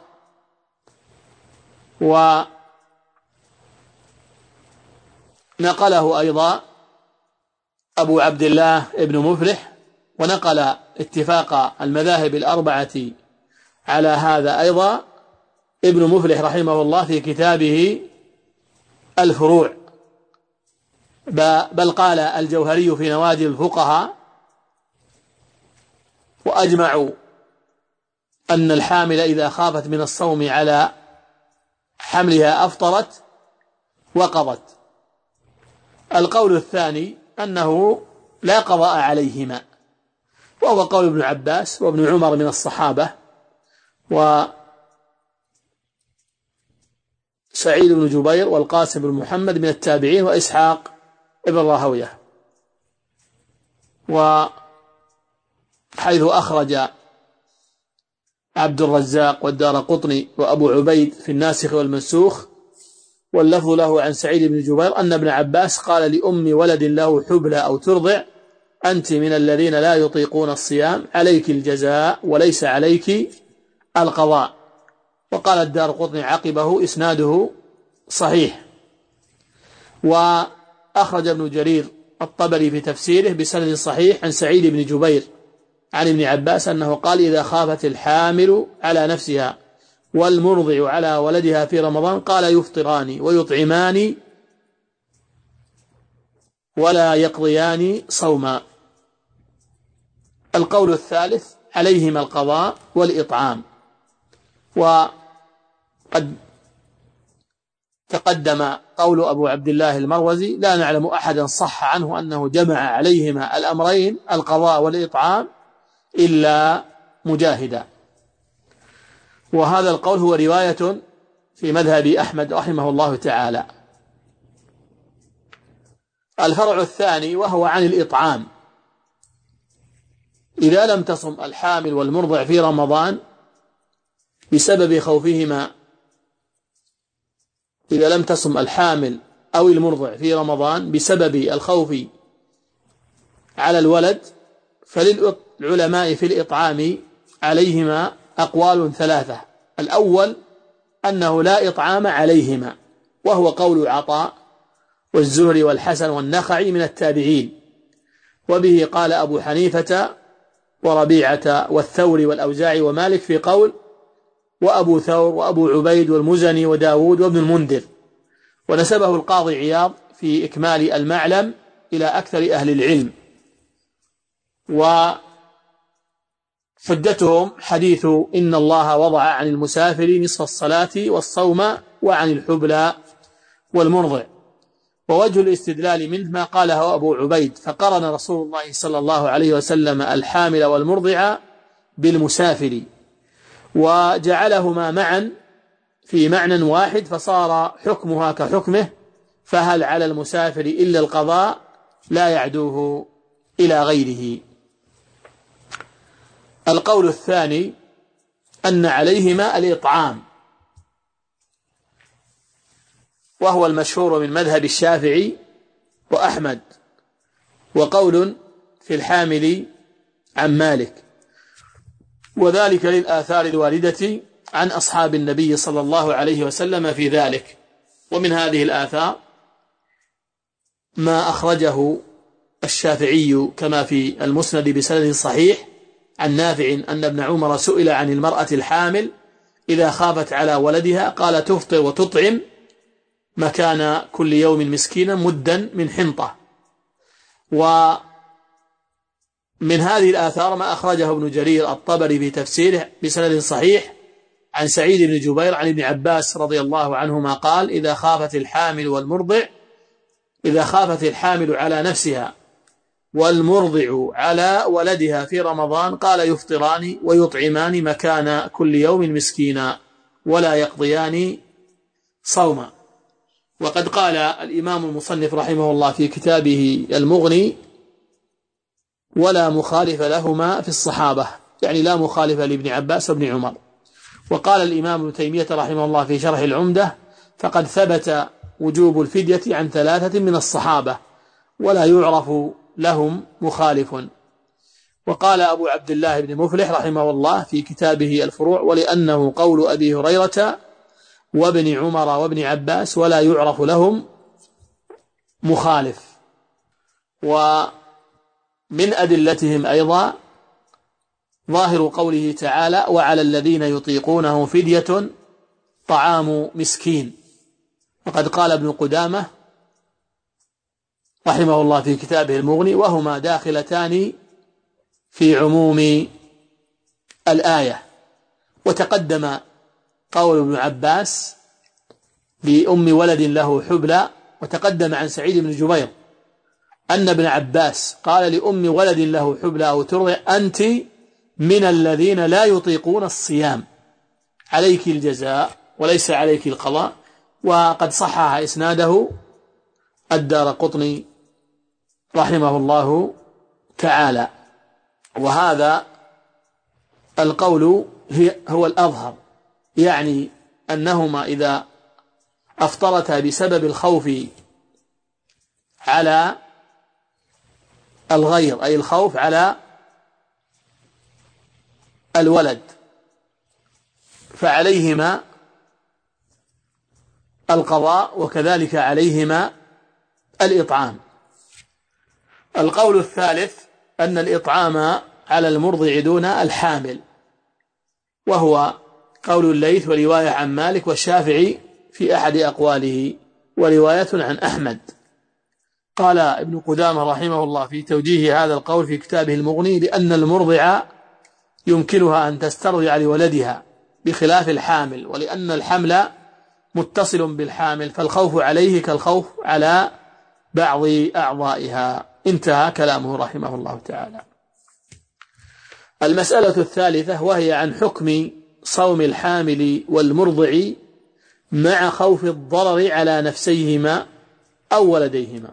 ونقله أيضا أبو عبد الله ابن مفلح، ونقل اتفاق المذاهب الأربعة على هذا أيضا ابن مفلح رحمه الله في كتابه الفروع. بل قال الجوهري في نوادي الفقهاء: وأجمعوا أن الحامل إذا خافت من الصوم على حملها أفطرت وقضت. القول الثاني أنه لا قضاء عليهما، وهو قول ابن عباس وابن عمر من الصحابة، وسعيد بن جبير والقاسم بن محمد من التابعين، وإسحاق ابن راهويه. وحيث أخرج عبد الرزاق والدارقطني وأبو عبيد في الناسخ والمنسوخ، واللفظ له عن سعيد بن جبير أن ابن عباس قال لأم ولد له حبلى أو ترضع: أنت من الذين لا يطيقون الصيام، عليك الجزاء وليس عليك القضاء. وقال الدارقطني عقبه: إسناده صحيح. وأخرج ابن جرير الطبري في تفسيره بسند صحيح عن سعيد بن جبير عن ابن عباس أنه قال: إذا خافت الحامل على نفسها والمرضع على ولدها في رمضان قال: يفطران ويطعمان ولا يقضيان صوما. القول الثالث عليهما القضاء والإطعام. وقد تقدم قول أبو عبد الله المروزي: لا نعلم أحدا صح عنه أنه جمع عليهما الأمرين القضاء والإطعام إلا مجاهدا. وهذا القول هو رواية في مذهب أحمد رحمه الله تعالى. الفرع الثاني وهو عن الإطعام. إذا لم تصم الحامل والمرضع في رمضان بسبب خوفهما، إذا لم تصم الحامل أو المرضع في رمضان بسبب الخوف على الولد، فللعلماء في الإطعام عليهما أقوال ثلاثة. الأول أنه لا إطعام عليهما، وهو قول عطاء والزهري والحسن والنخعي من التابعين، وبه قال أبو حنيفة وربيعة والثوري والأوزاعي ومالك في قول، وأبو ثور وأبو عبيد والمزني وداود وابن المنذر. ونسبه القاضي عياض في إكمال المعلم إلى أكثر أهل العلم. وحجتهم حديث إن الله وضع عن المسافر نصف الصلاة والصوم وعن الحبلى والمرضع. ووجه الاستدلال منه ما قاله أبو عبيد: فقرن رسول الله صلى الله عليه وسلم الحامل والمرضع بالمسافر وجعلهما معا في معنى واحد فصار حكمها كحكمه، فهل على المسافر إلا القضاء لا يعدوه إلى غيره. القول الثاني أن عليهما الإطعام، وهو المشهور من مذهب الشافعي وأحمد، وقول في الحامل عن مالك، وذلك للآثار الواردة عن أصحاب النبي صلى الله عليه وسلم في ذلك. ومن هذه الآثار ما أخرجه الشافعي كما في المسند بسند صحيح عن نافع أن ابن عمر سئل عن المرأة الحامل إذا خافت على ولدها قال تفطر وتطعم مكان كل يوم مسكينا مدا من حنطة. ومن هذه الآثار ما أخرجه ابن جرير الطبري في تفسيره بسند صحيح عن سعيد بن جبير عن ابن عباس رضي الله عنهما قال إذا خافت الحامل على نفسها والمرضع على ولدها في رمضان قال يفطران ويطعمان مكان كل يوم مسكينا ولا يقضيان صوما. وقد قال الإمام المصنف رحمه الله في كتابه المغني ولا مخالف لهما في الصحابة، يعني لا مخالف لابن عباس وابن عمر. وقال الإمام ابن تيمية رحمه الله في شرح العمدة فقد ثبت وجوب الفدية عن 3 من الصحابة ولا يعرف لهم مخالف. وقال أبو عبد الله بن مفلح رحمه الله في كتابه الفروع ولأنه قول أبي هريرة وابن عمر وابن عباس ولا يعرف لهم مخالف. ومن أدلتهم أيضا ظاهر قوله تعالى وعلى الذين يطيقونه فدية طعام مسكين. وقد قال ابن قدامة رحمه الله في كتابه المغني وهما داخلتان في عموم الآية. وتقدم قول ابن عباس لأم ولد له حبلى، وتقدم عن سعيد بن جبير أن ابن عباس قال لأم ولد له حبلى أو ترضع أنت من الذين لا يطيقون الصيام عليك الجزاء وليس عليك القضاء. وقد صحح إسناده الدارقطني رحمه الله تعالى. وهذا القول هو الأظهر، يعني أنهما إذا أفطرتا بسبب الخوف على الغير أي الخوف على الولد فعليهما القضاء وكذلك عليهما الإطعام. القول الثالث أن الإطعام على المرضع دون الحامل، وهو قول الليث ورواية عن مالك والشافعي في أحد أقواله ورواية عن أحمد. قال ابن قدامة رحمه الله في توجيه هذا القول في كتابه المغني لأن المرضع يمكنها أن تسترضع لولدها بخلاف الحامل، ولأن الحمل متصل بالحامل فالخوف عليه كالخوف على بعض أعضائها. انتهى كلامه رحمه الله تعالى. المسألة الثالثة وهي عن حكم صوم الحامل والمرضع مع خوف الضرر على نفسيهما أو ولديهما.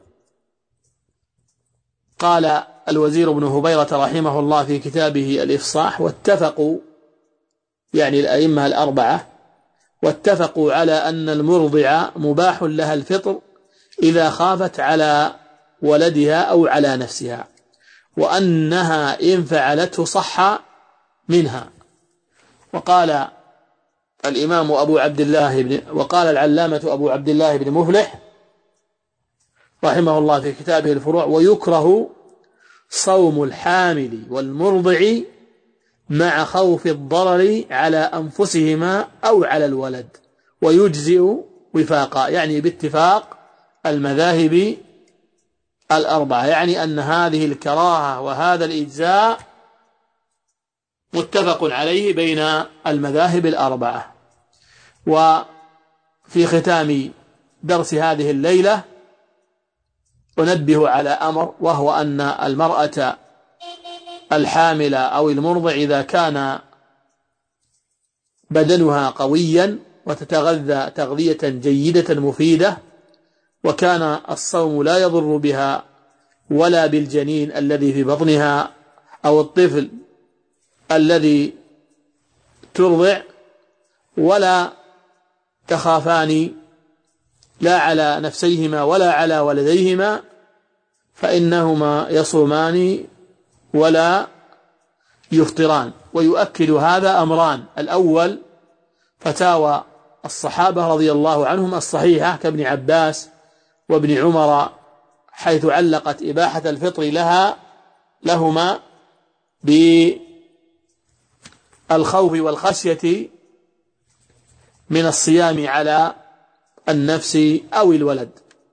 قال الوزير بن هبيرة رحمه الله في كتابه الإفصاح واتفقوا، يعني الأئمة الأربعة، واتفقوا على أن المرضع مباح لها الفطر إذا خافت على ولدها أو على نفسها، وأنها إن فعلته صح منها. وقال الإمام وقال العلامة أبو عبد الله بن مفلح رحمه الله في كتابه الفروع ويكره صوم الحامل والمرضع مع خوف الضرر على أنفسهما أو على الولد، ويجزئ وفاقا، يعني باتفاق المذاهب الأربعة، يعني أن هذه الكراهة وهذا الإجزاء متفق عليه بين المذاهب الأربعة. وفي ختام درس هذه الليلة أنبه على أمر، وهو أن المرأة الحاملة أو المرضع إذا كان بدنها قويا وتتغذى تغذية جيدة مفيدة، وكان الصوم لا يضر بها ولا بالجنين الذي في بطنها أو الطفل الذي ترضع، ولا تخافان لا على نفسيهما ولا على ولديهما، فإنهما يصومان ولا يفطران. ويؤكد هذا أمران: الأول فتاوى الصحابة رضي الله عنهم الصحيحة كابن عباس وابن عمر، حيث علقت إباحة الفطر لهما بالخوف والخشية من الصيام على النفس أو الولد.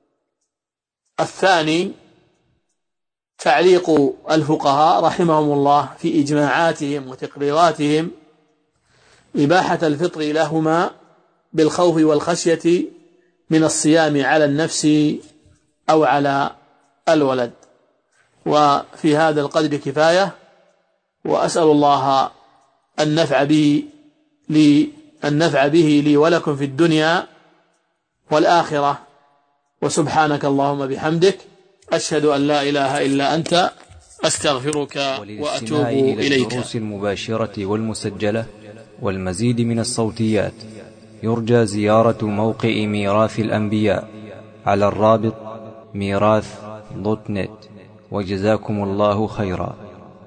الثاني تعليق الفقهاء رحمهم الله في إجماعاتهم وتقريراتهم إباحة الفطر لهما بالخوف والخشية من الصيام على النفس أو على الولد. وفي هذا القدر كفاية، وأسأل الله النفع به لي ولكم في الدنيا والآخرة. وسبحانك اللهم بحمدك، أشهد أن لا إله إلا أنت، أستغفرك وأتوب إليك. الدروس المباشرة والمسجلة والمزيد من الصوتيات يرجى زيارة موقع ميراث الأنبياء على الرابط ميراث.net. وجزاكم الله خيرا.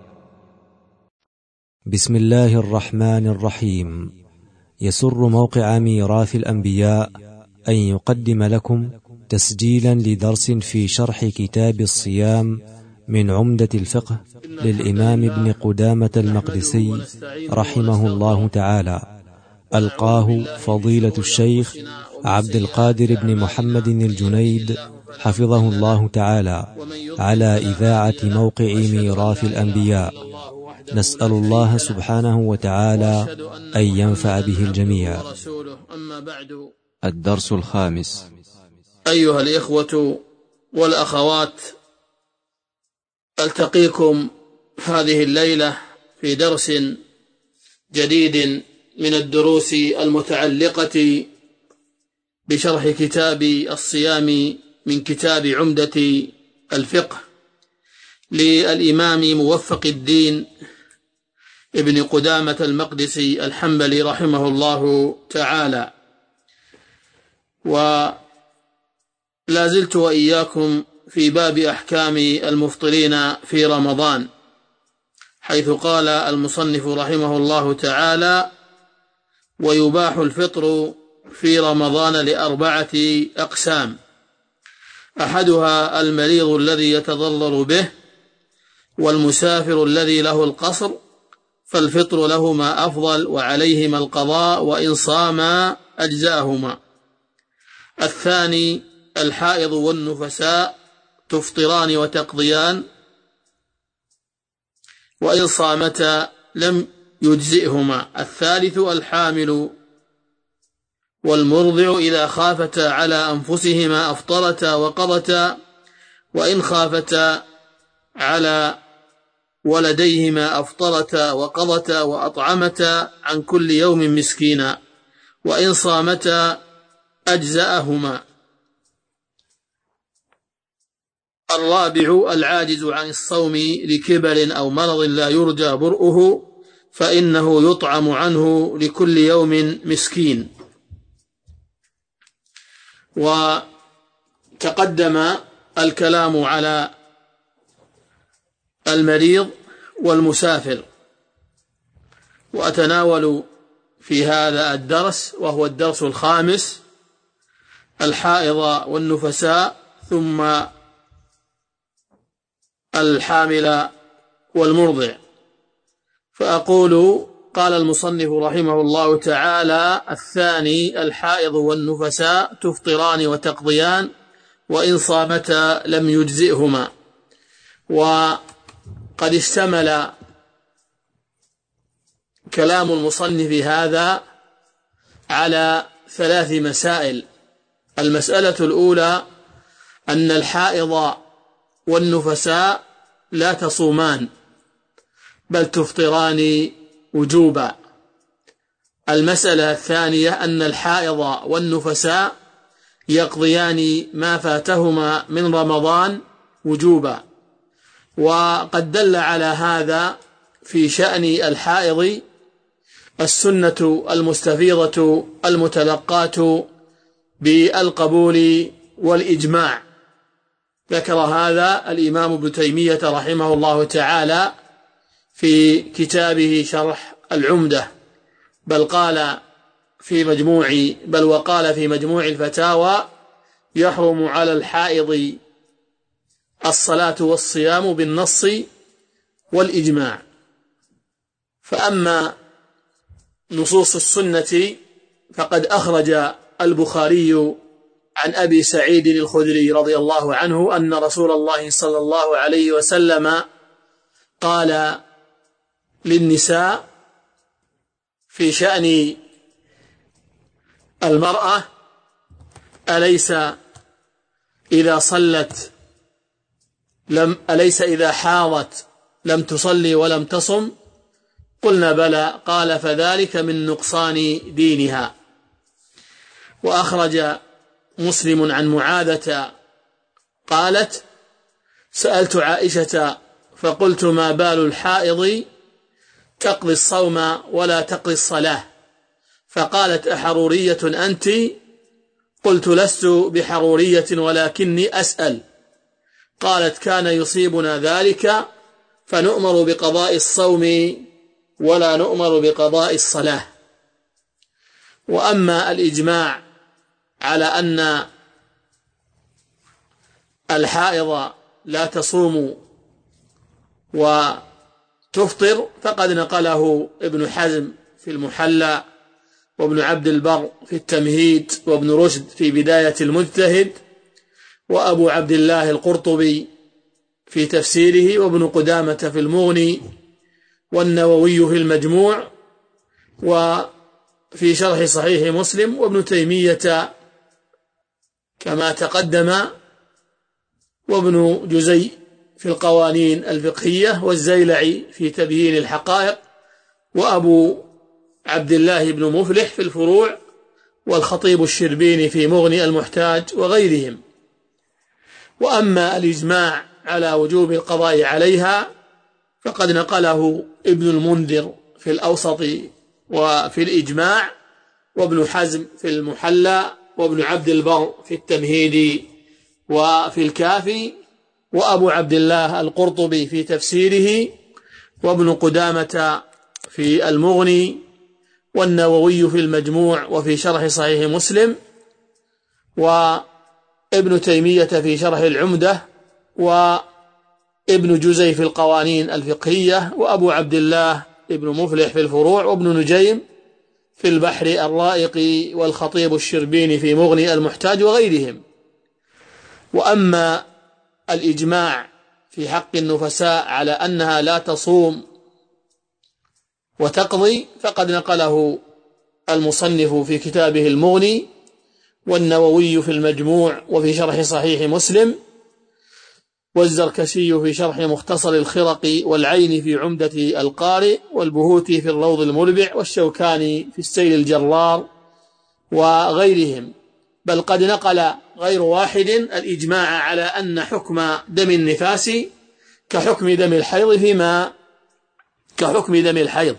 بسم الله الرحمن الرحيم. يسر موقع ميراث الأنبياء أن يقدم لكم تسجيلا لدرس في شرح كتاب الصيام من عمدة الفقه للإمام ابن قدامة المقدسي رحمه الله تعالى، ألقاه فضيلة الشيخ عبد القادر بن محمد الجنيد حفظه الله تعالى على إذاعة موقع ميراث الأنبياء. نسأل الله سبحانه وتعالى أن ينفع به الجميع. الدرس الخامس. أيها الإخوة والأخوات، ألتقيكم هذه الليلة في درس جديد من الدروس المتعلقة بشرح كتاب الصيام من كتاب عمدة الفقه للإمام موفق الدين ابن قدامة المقدسي الحنبلي رحمه الله تعالى. ولا زلت وإياكم في باب أحكام المفطرين في رمضان، حيث قال المصنف رحمه الله تعالى: ويباح الفطر في رمضان ل4 أقسام: أحدها المريض الذي يتضرر به، والمسافر الذي له القصر، فالفطر لهما أفضل وعليهما القضاء، وإن صاما أجزاهما. الثاني الحائض والنفساء، تفطران وتقضيان، وإن صامتا لم يجزئهما. الثالث الحامل والمرضع، إذا خافتا على أنفسهما أفطرتا وقضتا، وإن خافتا على ولديهما أفطرتا وقضتا وأطعمتا عن كل يوم مسكينا، وإن صامتا أجزأهما. الرابع العاجز عن الصوم لكبر أو مرض لا يرجى برؤه، فإنه يطعم عنه لكل يوم مسكين. وتقدم الكلام على المريض والمسافر، وأتناول في هذا الدرس، وهو الدرس الخامس، الحائض والنفساء، ثم الحامل والمرضع. فأقول: قال المصنف رحمه الله تعالى: الثاني الحائض والنفساء، تفطران وتقضيان، وإن صامتا لم يجزئهما. وقد اشتمل كلام المصنف هذا على 3 مسائل. المسألة الأولى أن الحائض والنفساء لا تصومان، بل تفطران وجوبا. المسألة الثانية أن الحائض والنفساء يقضيان ما فاتهما من رمضان وجوبا، وقد دل على هذا في شأن الحائض السنة المستفيضة المتلقاة بالقبول والإجماع. ذكر هذا الإمام ابن تيمية رحمه الله تعالى في كتابه شرح العمدة، وقال في مجموع الفتاوى: يحرم على الحائض الصلاة والصيام بالنص والإجماع. فأما نصوص السنة فقد أخرج البخاري عن أبي سعيد الخدري رضي الله عنه أن رسول الله صلى الله عليه وسلم قال للنساء في شأن المرأة: أليس إذا حاضت لم تصلي ولم تصم؟ قلنا بلى. قال: فذلك من نقصان دينها. وأخرج مسلم عن معاذة قالت: سألت عائشة فقلت: ما بال الحائض تقضي الصوم ولا تقضي الصلاة؟ فقالت: أحرورية أنت؟ قلت: لست بحرورية ولكني أسأل. قالت: كان يصيبنا ذلك فنؤمر بقضاء الصوم ولا نؤمر بقضاء الصلاة. وأما الإجماع على أن الحائض لا تصوم وتفطر فقد نقله ابن حزم في المحلى، وابن عبد البر في التمهيد، وابن رشد في بداية المجتهد، وأبو عبد الله القرطبي في تفسيره، وابن قدامة في المغني، والنووي في المجموع، وفي شرح صحيح مسلم، وابن تيمية كما تقدم، وابن جزي في القوانين الفقهية، والزيلعي في تبيين الحقائق، وأبو عبد الله بن مفلح في الفروع، والخطيب الشربيني في مغني المحتاج، وغيرهم. وأما الإجماع على وجوب القضاء عليها فقد نقله ابن المنذر في الأوسط وفي الإجماع، وابن حزم في المحلى، وابن عبد البر في التمهيد وفي الكافي، وأبو عبد الله القرطبي في تفسيره، وابن قدامة في المغني، والنووي في المجموع وفي شرح صحيح مسلم، وابن تيمية في شرح العمدة، وابن جزي في القوانين الفقهية، وأبو عبد الله ابن مفلح في الفروع، وابن نجيم في البحر الرائق، والخطيب الشربيني في مغني المحتاج، وغيرهم. وأما الإجماع في حق النفساء على أنها لا تصوم وتقضي فقد نقله المصنف في كتابه المغني، والنووي في المجموع وفي شرح صحيح مسلم، والزركشي في شرح مختصر الخرق، والعين في عمدة القارئ، والبهوتي في الروض المربع، والشوكاني في السيل الجرار، وغيرهم. بل قد نقل غير واحد الإجماع على أن حكم دم النفاس كحكم دم الحيض.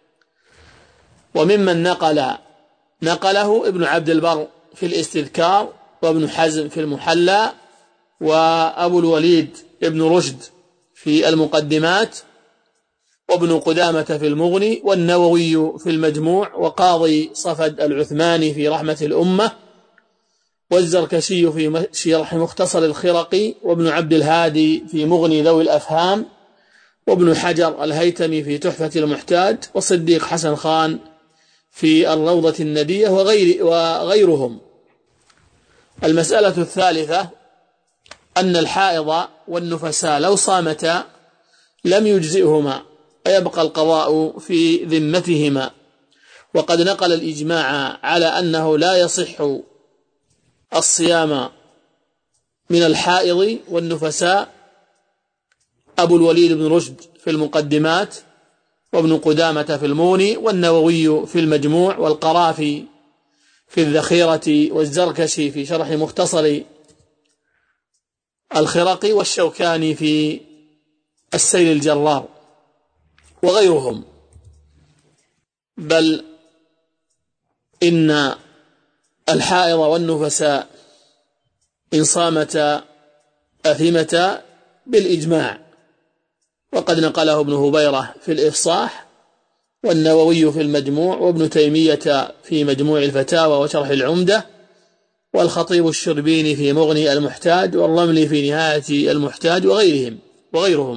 وممن نقله ابن عبد البر في الاستذكار، وابن حزم في المحلى، وأبو الوليد ابن رشد في المقدمات، وابن قدامة في المغني، والنووي في المجموع، وقاضي صفد العثماني في رحمة الأمة، والزركشي في شرح مختصر الخرق، وابن عبد الهادي في مغني ذوي الأفهام، وابن حجر الهيتمي في تحفة المحتاج، وصديق حسن خان في الروضة الندية، وغيرهم. المسألة الثالثة أن الحائض والنفساء لو صامتا لم يجزئهما، ويبقى القضاء في ذمتهما. وقد نقل الإجماع على أنه لا يصح الصيام من الحائض والنفساء أبو الوليد بن رشد في المقدمات، وابن قدامة في المغني، والنووي في المجموع، والقرافي في الذخيرة، والزركشي في شرح مختصر الخرقي، والشوكاني في السيل الجرار، وغيرهم. بل إن الحائض والنفساء إن صامتا أثمتا بالإجماع، وقد نقله ابن هبيرة في الإفصاح، والنووي في المجموع، وابن تيمية في مجموع الفتاوى وشرح العمدة، والخطيب الشربيني في مغني المحتاج، والرملي في نهاية المحتاج، وغيرهم.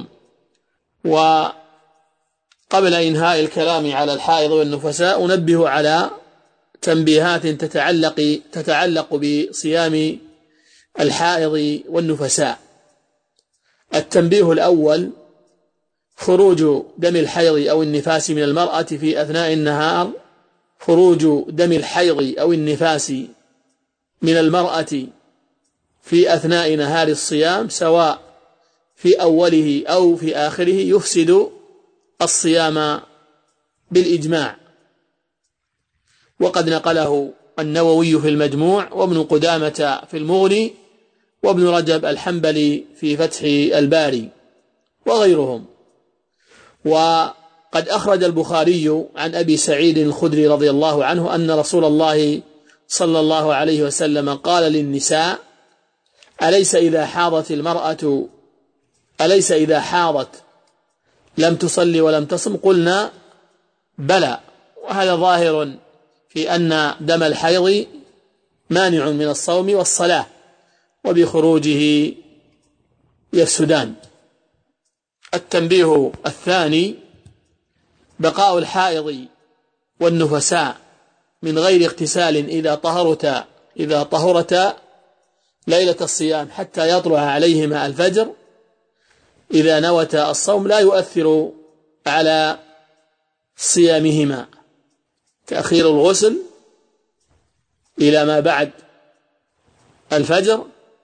وقبل إنهاء الكلام على الحائض والنفساء أنبه على تنبيهات تتعلق بصيام الحائض والنفساء. التنبيه الأول: خروج دم الحيض أو النفاس من المرأة في أثناء النهار. خروج دم الحيض أو النفاس من المرأة في أثناء نهار الصيام، سواء في أوله أو في آخره، يفسد الصيام بالإجماع، وقد نقله النووي في المجموع، وابن قدامة في المغني، وابن رجب الحنبلي في فتح الباري، وغيرهم. وقد أخرج البخاري عن أبي سعيد الخدري رضي الله عنه أن رسول الله صلى الله عليه وسلم قال للنساء: أليس إذا حاضت لم تصلي ولم تصم؟ قلنا: بلى. وهذا ظاهر في أن دم الحيض مانع من الصوم والصلاة، وبخروجه يفسدان. التنبيه الثاني: بقاء الحائض والنفساء من غير اغتسال إذا طهرتا ليلة الصيام حتى يطلع عليهما الفجر، إذا نوتا الصوم، لا يؤثر على صيامهما. تأخير الغسل إلى ما بعد الفجر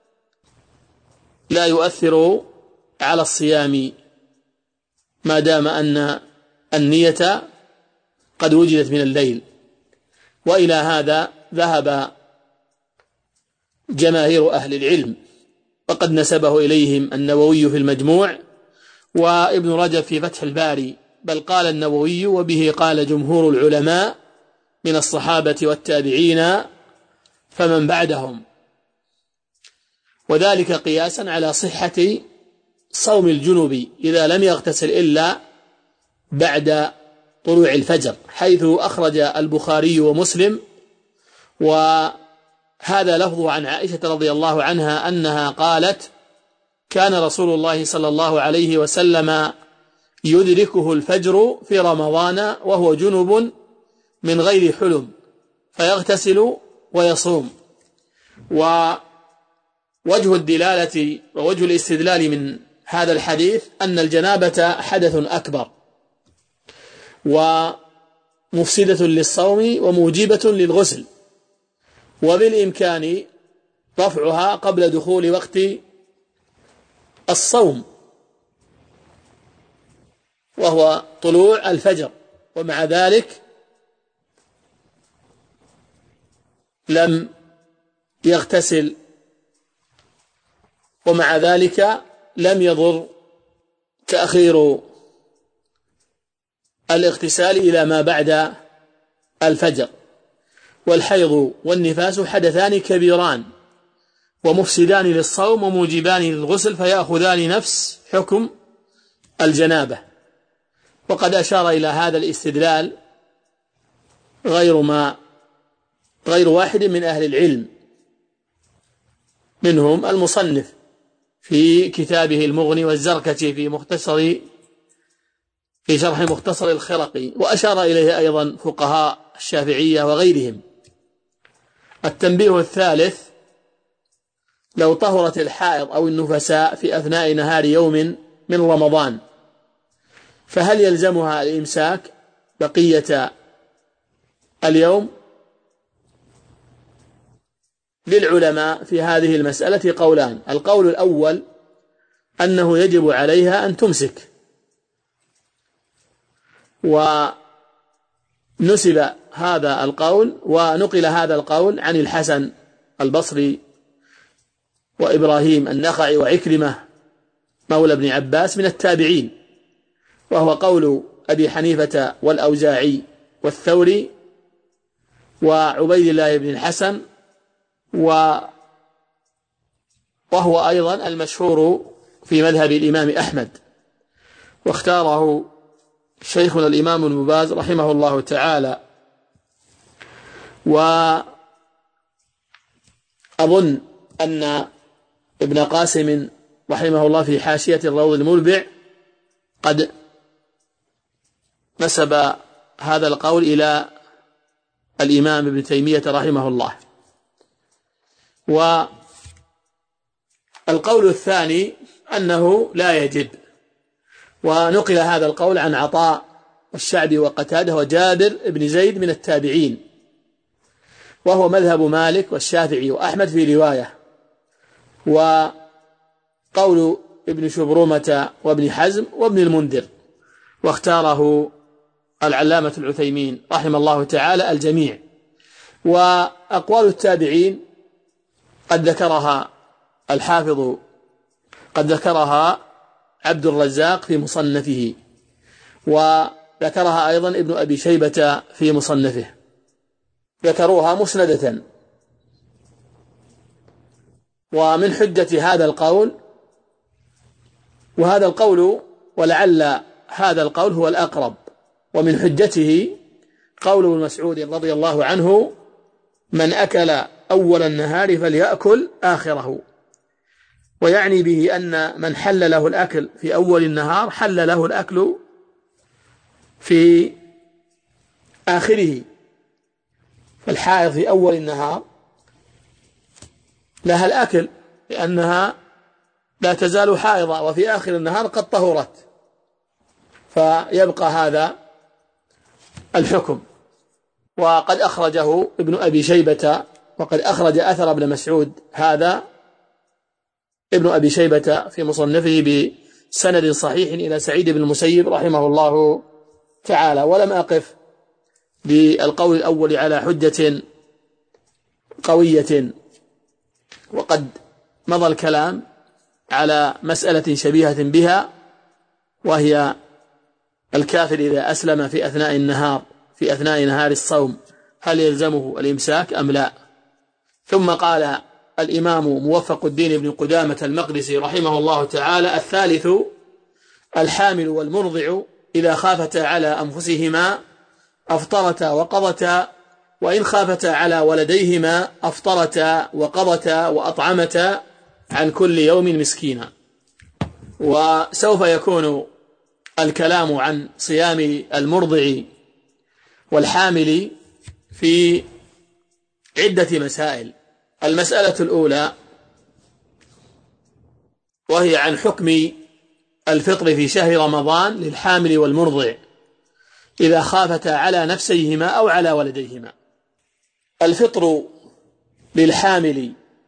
لا يؤثر على الصيام ما دام أن النية قد وجدت من الليل. وإلى هذا ذهب جماهير أهل العلم، وقد نسبه إليهم النووي في المجموع، وابن رجب في فتح الباري. بل قال النووي: وبه قال جمهور العلماء من الصحابة والتابعين فمن بعدهم، وذلك قياسا على صحة صوم الجنب إذا لم يغتسل إلا بعد طلوع الفجر، حيث أخرج البخاري ومسلم، وهذا لفظ عن عائشة رضي الله عنها أنها قالت: كان رسول الله صلى الله عليه وسلم يدركه الفجر في رمضان وهو جنب من غير حلم، فيغتسل ويصوم. ووجه الدلالة ووجه الاستدلال من هذا الحديث أن الجنابة حدث أكبر ومفسدة للصوم وموجبة للغسل، وبالإمكان رفعها قبل دخول وقت الصوم وهو طلوع الفجر، ومع ذلك لم يغتسل، ومع ذلك لم يضر تأخير الاغتسال إلى ما بعد الفجر. والحيض والنفاس حدثان كبيران ومفسدان للصوم وموجبان للغسل، فيأخذان نفس حكم الجنابة. وقد أشار إلى هذا الاستدلال غير واحد من أهل العلم، منهم المصنف في كتابه المغني، والزركشي في شرح مختصر الخرقي، وأشار إليه أيضا فقهاء الشافعية وغيرهم. التنبيه الثالث: لو طهرت الحائض أو النفساء في أثناء نهار يوم من رمضان، فهل يلزمها الإمساك بقية اليوم؟ للعلماء في هذه المسألة قولان: القول الأول أنه يجب عليها أن تمسك، ونسب هذا القول ونقل هذا القول عن الحسن البصري وإبراهيم النخعي وعكرمة مولى ابن عباس من التابعين، وهو قول أبي حنيفة والأوزاعي والثوري وعبيد الله بن الحسن، وهو أيضا المشهور في مذهب الإمام أحمد، واختاره شيخنا الإمام ابن باز رحمه الله تعالى. وأظن أن ابن قاسم رحمه الله في حاشية الروض المربع قد نسب هذا القول إلى الإمام ابن تيمية رحمه الله. والقول الثاني أنه لا يجب، ونقل هذا القول عن عطاء والشعبي وقتاده وجابر بن زيد من التابعين، وهو مذهب مالك والشافعي وأحمد في رواية، وقول ابن شبرمة وابن حزم وابن المنذر، واختاره العلامة العثيمين رحمه الله تعالى الجميع. وأقوال التابعين قد ذكرها الحافظ، قد ذكرها عبد الرزاق في مصنفه، وذكرها أيضا ابن أبي شيبة في مصنفه، ذكروها مسندة. ومن حجة هذا القول، وهذا القول ولعل هذا القول هو الأقرب، ومن حجته قول ابن مسعود رضي الله عنه: من أكل أول النهار فليأكل آخره، ويعني به أن من حل له الأكل في أول النهار حل له الأكل في آخره. فالحائض في أول النهار لها الأكل لأنها لا تزال حائضة، وفي آخر النهار قد طهرت، فيبقى هذا الحكم. وقد أخرجه ابن أبي شيبة، وقد أخرج أثر ابن مسعود هذا ابن أبي شيبة في مصنفه بسند صحيح إلى سعيد بن المسيب رحمه الله تعالى. ولم أقف بالقول الأول على حجة قوية، وقد مضى الكلام على مسألة شبيهة بها، وهي الكافر إذا أسلم في أثناء نهار الصوم هل يلزمه الإمساك أم لا؟ ثم قال الإمام موفق الدين بن قدامة المقدسي رحمه الله تعالى: الثالث الحامل والمرضع إذا خافتا على أنفسهما أفطرتا وقضتا، وإن خافتا على ولديهما أفطرتا وقضتا وأطعمتا عن كل يوم مسكينا. وسوف يكون الكلام عن صيام المرضع والحامل في عدة مسائل. المسألة الأولى وهي عن حكم الفطر في شهر رمضان للحامل والمرضع إذا خافتا على نفسيهما أو على ولديهما. الفطر للحامل،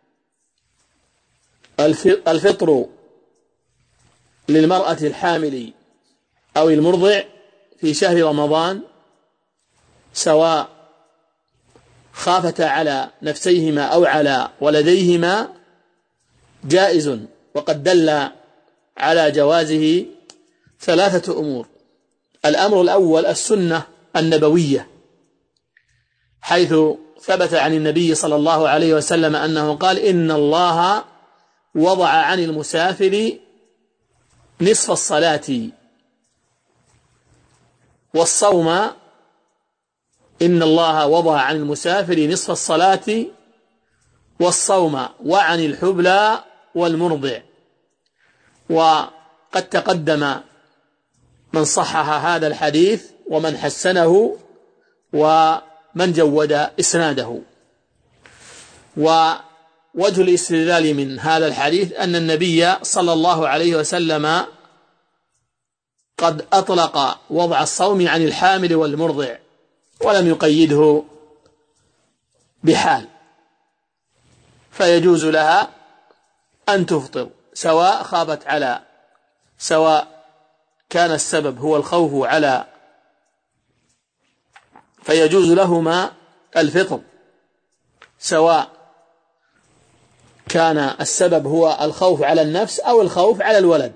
الفطر للمرأة الحامل أو المرضع في شهر رمضان سواء خافتا على نفسيهما أو على ولديهما جائز، وقد دل على جوازه ثلاثة أمور. الأمر الأول السنة النبوية، حيث ثبت عن النبي صلى الله عليه وسلم أنه قال: إن الله وضع عن المسافر نصف الصلاة والصوم، إن الله وضع عن المسافر نصف الصلاة والصوم وعن الحبلى والمرضع. وقد تقدم من صحح هذا الحديث ومن حسنه ومن جود إسناده. ووجه الاستدلال من هذا الحديث أن النبي صلى الله عليه وسلم قد أطلق وضع الصوم عن الحامل والمرضع ولم يقيده بحال، فيجوز لها أن تفطر سواء كان السبب هو الخوف على فيجوز لهما الفطر، سواء كان السبب هو الخوف على النفس أو الخوف على الولد.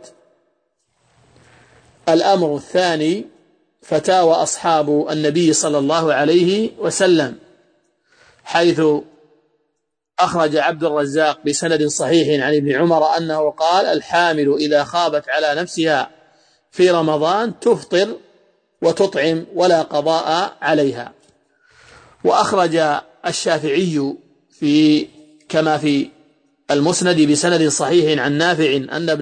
الأمر الثاني فتاوى أصحاب النبي صلى الله عليه وسلم، حيث أخرج عبد الرزاق بسند صحيح عن ابن عمر أنه قال: الحامل إذا خابت على نفسها في رمضان تفطر وتطعم ولا قضاء عليها. وأخرج الشافعي كما في المسند بسند صحيح عن نافع أن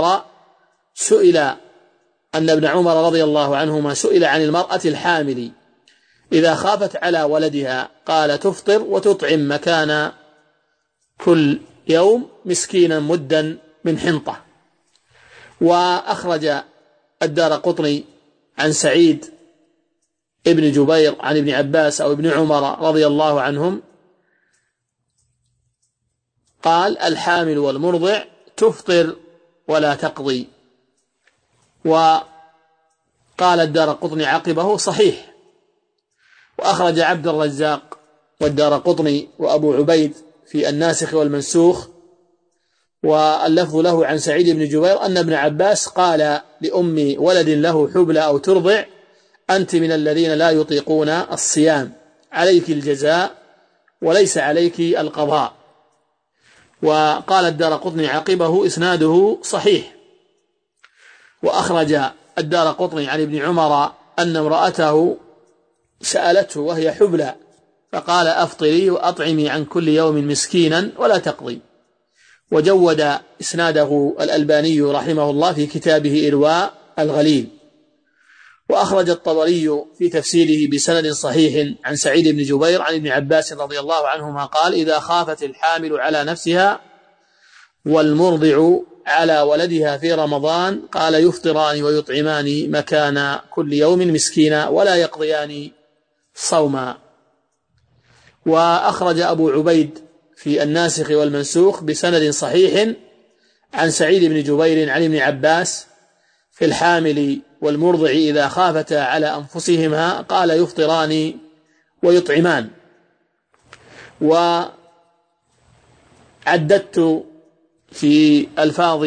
ابن عمر رضي الله عنهما سئل عن المرأة الحامل إذا خافت على ولدها، قال: تفطر وتطعم مكان كل يوم مسكينا مدا من حنطة. وأخرج الدارقطني عن سعيد ابن جبير عن ابن عباس أو ابن عمر رضي الله عنهم قال: الحامل والمرضع تفطر ولا تقضي. وقال الدارقطني عقبه: صحيح. وأخرج عبد الرزاق والدارقطني وأبو عبيد في الناسخ والمنسوخ، واللفظ له عن سعيد بن جبير أن ابن عباس قال لأم ولد له حبلى أو ترضع: أنت من الذين لا يطيقون الصيام، عليك الجزاء وليس عليك القضاء. وقال الدارقطني عقبه: إسناده صحيح. وأخرج الدارقطني عن ابن عمر أن امرأته سألته وهي حبلى فقال: أفطري وأطعمي عن كل يوم مسكينا ولا تقضي. وجود إسناده الألباني رحمه الله في كتابه إرواء الغليل. وأخرج الطبري في تفسيره بسند صحيح عن سعيد بن جبير عن ابن عباس رضي الله عنهما قال: إذا خافت الحامل على نفسها والمرضع على ولدها في رمضان، قال: يفطران ويطعمان مكان كل يوم مسكينا ولا يقضيان صوما. وأخرج أبو عبيد في الناسخ والمنسوخ بسند صحيح عن سعيد بن جبير عن ابن عباس في الحامل والمرضع إذا خافتا على أنفسهما، قال: يفطران ويطعمان. وعددت في ألفاظ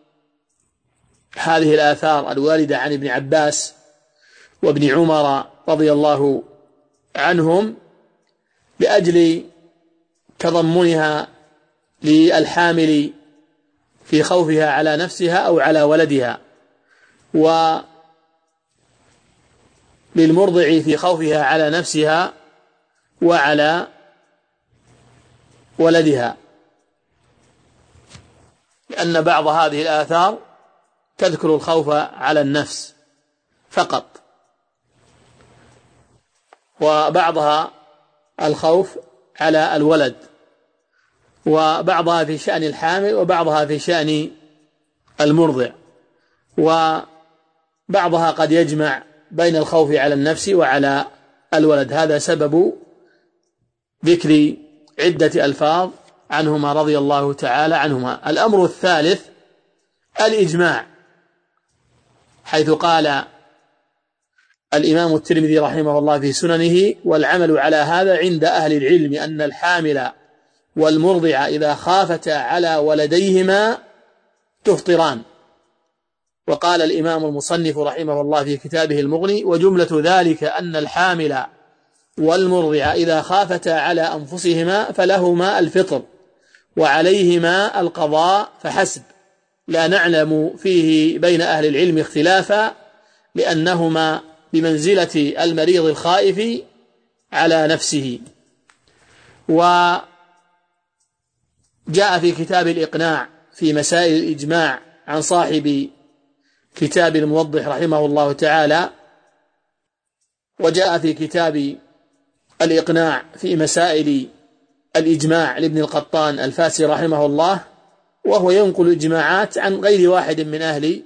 هذه الآثار الواردة عن ابن عباس وابن عمر رضي الله عنهم لأجل تضمنها للحامل في خوفها على نفسها أو على ولدها، وللمرضع في خوفها على نفسها وعلى ولدها، لأن بعض هذه الآثار تذكر الخوف على النفس فقط، وبعضها الخوف على الولد، وبعضها في شأن الحامل وبعضها في شأن المرضع، وبعضها قد يجمع بين الخوف على النفس وعلى الولد. هذا سبب ذكر عدة ألفاظ عنهما رضي الله تعالى عنهما. الأمر الثالث الإجماع، حيث قال الإمام الترمذي رحمه الله في سننه: والعمل على هذا عند أهل العلم أن الحامل والمرضع إذا خافتا على ولديهما تفطران. وقال الإمام المصنف رحمه الله في كتابه المغني: وجملة ذلك أن الحامل والمرضع إذا خافتا على أنفسهما فلهما الفطر وعليهما القضاء فحسب، لا نعلم فيه بين أهل العلم اختلافا، لأنهما بمنزلة المريض الخائف على نفسه. وجاء في كتاب الإقناع في مسائل الإجماع عن صاحب كتاب الموضح رحمه الله تعالى، وجاء في كتاب الإقناع في مسائل الإجماع لابن القطان الفاسي رحمه الله، وهو ينقل إجماعات عن غير واحد من أهل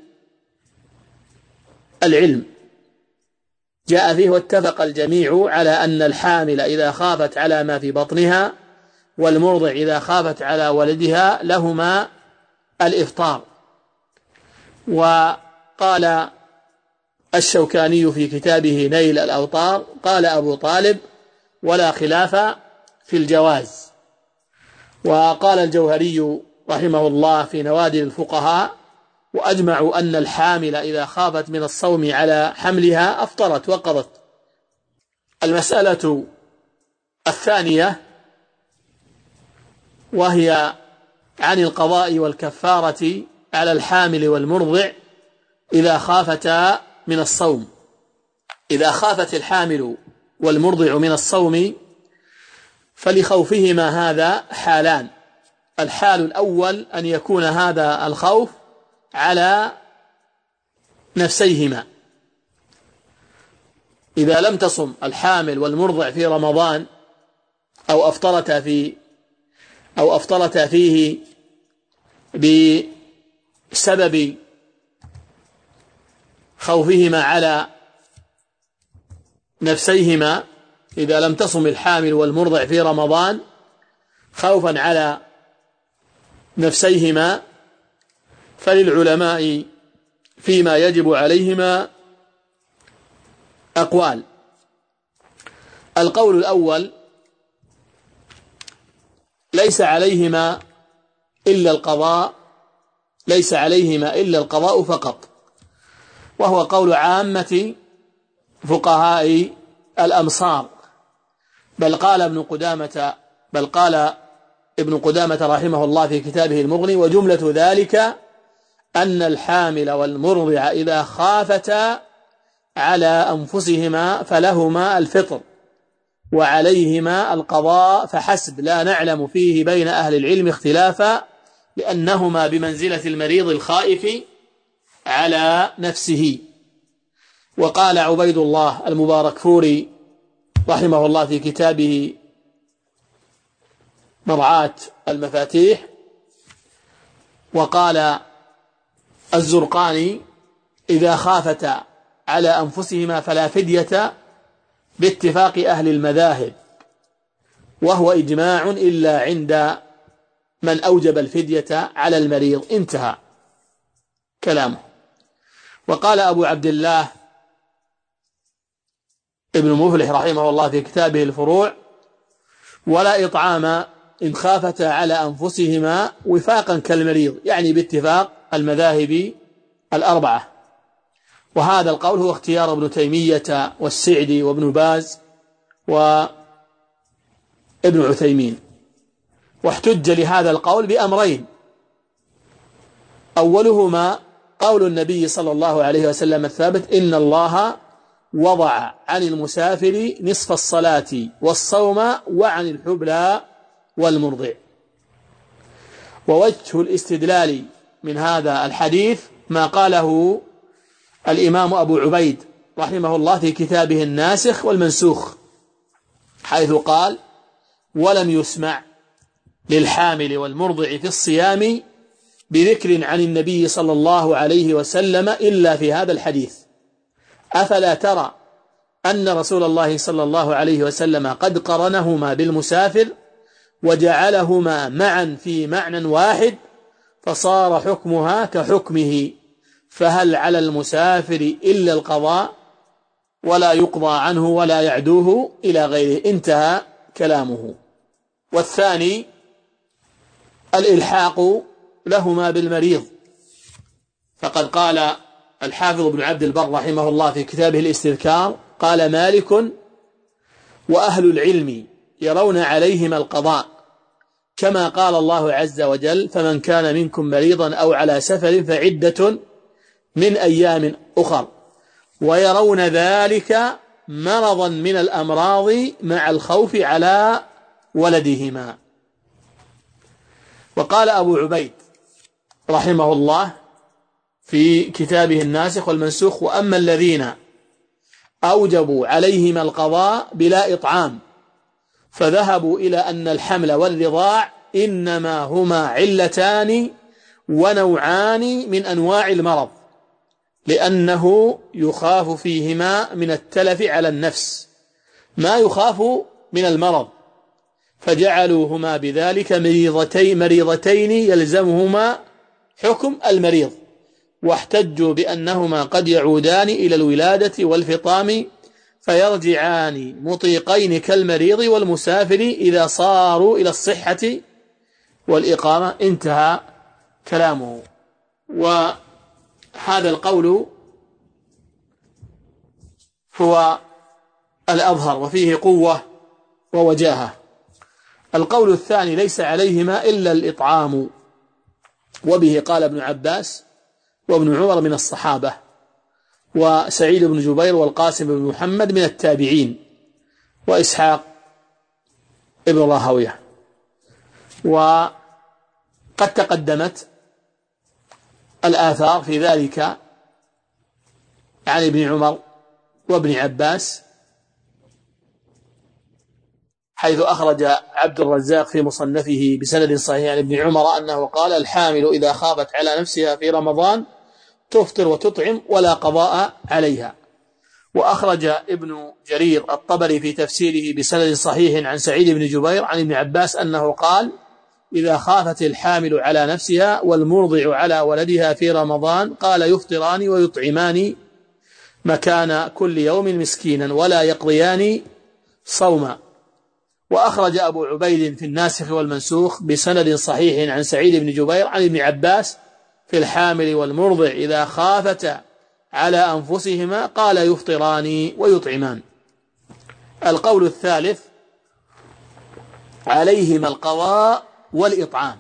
العلم. جاء فيه: واتفق الجميع على أن الحامل إذا خافت على ما في بطنها والمرضع إذا خافت على ولدها لهما الإفطار. وقال الشوكاني في كتابه نيل الأوطار قال أبو طالب: ولا خلاف في الجواز. وقال الجوهري رحمه الله في نوادر الفقهاء: وأجمعوا أن الحامل إذا خافت من الصوم على حملها أفطرت وقضت. المسألة الثانية وهي عن القضاء والكفارة على الحامل والمرضع إذا خافتا من الصوم. إذا خافت الحامل والمرضع من الصوم فلخوفهما هذا حالان: الحال الأول أن يكون هذا الخوف على نفسيهما، إذا لم تصم الحامل والمرضع في رمضان أو أفطرتا فيه بسبب خوفهما على نفسيهما، إذا لم تصم الحامل والمرضع في رمضان خوفا على نفسيهما، فللعلماء فيما يجب عليهما أقوال. القول الأول: ليس عليهما إلا القضاء فقط، وهو قول عامة فقهاء الأمصار، بل قال ابن قدامة رحمه الله في كتابه المغني: وجملة ذلك أن الحامل والمرضع إذا خافتا على أنفسهما فلهما الفطر وعليهما القضاء فحسب، لا نعلم فيه بين أهل العلم اختلافا، لأنهما بمنزلة المريض الخائف على نفسه. وقال عبيد الله المباركفوري رحمه الله في كتابه مرعاة المفاتيح، وقال الزرقاني: إذا خافتا على أنفسهما فلا فدية باتفاق أهل المذاهب، وهو إجماع إلا عند من أوجب الفدية على المريض. انتهى كلامه. وقال أبو عبد الله ابن مفلح رحمه الله في كتابه الفروع: ولا إطعام إن خافتا على أنفسهما وفاقا كالمريض، يعني باتفاق المذاهب الأربعة. وهذا القول هو اختيار ابن تيمية والسعدي وابن باز وابن عثيمين. واحتج لهذا القول بأمرين: أولهما قول النبي صلى الله عليه وسلم الثابت: إن الله وضع عن المسافر نصف الصلاة والصوم وعن الحبلى والمرضع. ووجه الاستدلال من هذا الحديث ما قاله الإمام أبو عبيد رحمه الله في كتابه الناسخ والمنسوخ، حيث قال: ولم يسمع للحامل والمرضع في الصيام بذكر عن النبي صلى الله عليه وسلم إلا في هذا الحديث. أفلا ترى أن رسول الله صلى الله عليه وسلم قد قرنهما بالمسافر وجعلهما معا في معنى واحد، فصار حكمها كحكمه، فهل على المسافر إلا القضاء ولا يقضى عنه ولا يعدوه إلى غيره. انتهى كلامه. والثاني الإلحاق لهما بالمريض، فقد قال الحافظ ابن عبد البر رحمه الله في كتابه الاستذكار: قال مالك: وأهل العلم يرون عليهما القضاء، كما قال الله عز وجل: فمن كان منكم مريضا أو على سفر فعدة من أيام أخر، ويرون ذلك مرضا من الأمراض مع الخوف على ولدهما. وقال أبو عبيد رحمه الله في كتابه الناسخ والمنسوخ: وأما الذين أوجبوا عليهما القضاء بلا إطعام فذهبوا إلى أن الحمل والرضاع إنما هما علتان ونوعان من أنواع المرض، لأنه يخاف فيهما من التلف على النفس ما يخاف من المرض، فجعلوهما بذلك مريضتين يلزمهما حكم المريض، واحتجوا بأنهما قد يعودان إلى الولادة والفطام فيرجعان مطيقين كالمريض والمسافر إذا صاروا إلى الصحة والإقامة. انتهى كلامه. وهذا القول هو الأظهر وفيه قوة ووجاهة. القول الثاني ليس عليهما إلا الإطعام، وبه قال ابن عباس وابن عمر من الصحابة، وسعيد بن جبير والقاسم بن محمد من التابعين، وإسحاق ابن راهويه. وقد تقدمت الآثار في ذلك عن ابن عمر وابن عباس، حيث أخرج عبد الرزاق في مصنفه بسند صحيح عن ابن عمر أنه قال: الحامل إذا خافت على نفسها في رمضان تفطر وتطعم ولا قضاء عليها. وأخرج ابن جرير الطبري في تفسيره بسند صحيح عن سعيد بن جبير عن ابن عباس أنه قال: إذا خافت الحامل على نفسها والمرضع على ولدها في رمضان قال: يفطران ويطعمان مكان كل يوم مسكينا ولا يقضيان صوما. وأخرج أبو عبيد في الناسخ والمنسوخ بسند صحيح عن سعيد بن جبير عن ابن عباس في الحامل والمرضع إذا خافتا على أنفسهما قال: يفطران ويطعمان. القول الثالث عليهما القضاء والإطعام.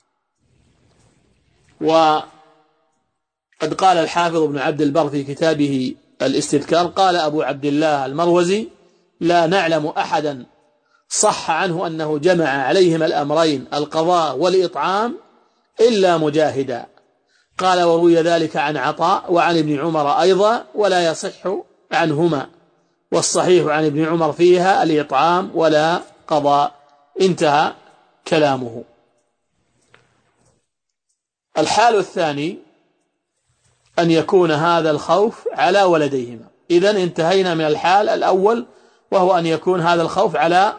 وقد قال الحافظ ابن عبد البر في كتابه الاستذكار: قال أبو عبد الله المروزي: لا نعلم أحدا صح عنه أنه جمع عليهما الأمرين القضاء والإطعام إلا مجاهدا. قال: وروي ذلك عن عطاء وعن ابن عمر أيضا ولا يصح عنهما، والصحيح عن ابن عمر فيها الإطعام ولا قضاء. انتهى كلامه. الحال الثاني أن يكون هذا الخوف على ولديهما. إذن انتهينا من الحال الأول، وهو أن يكون هذا الخوف على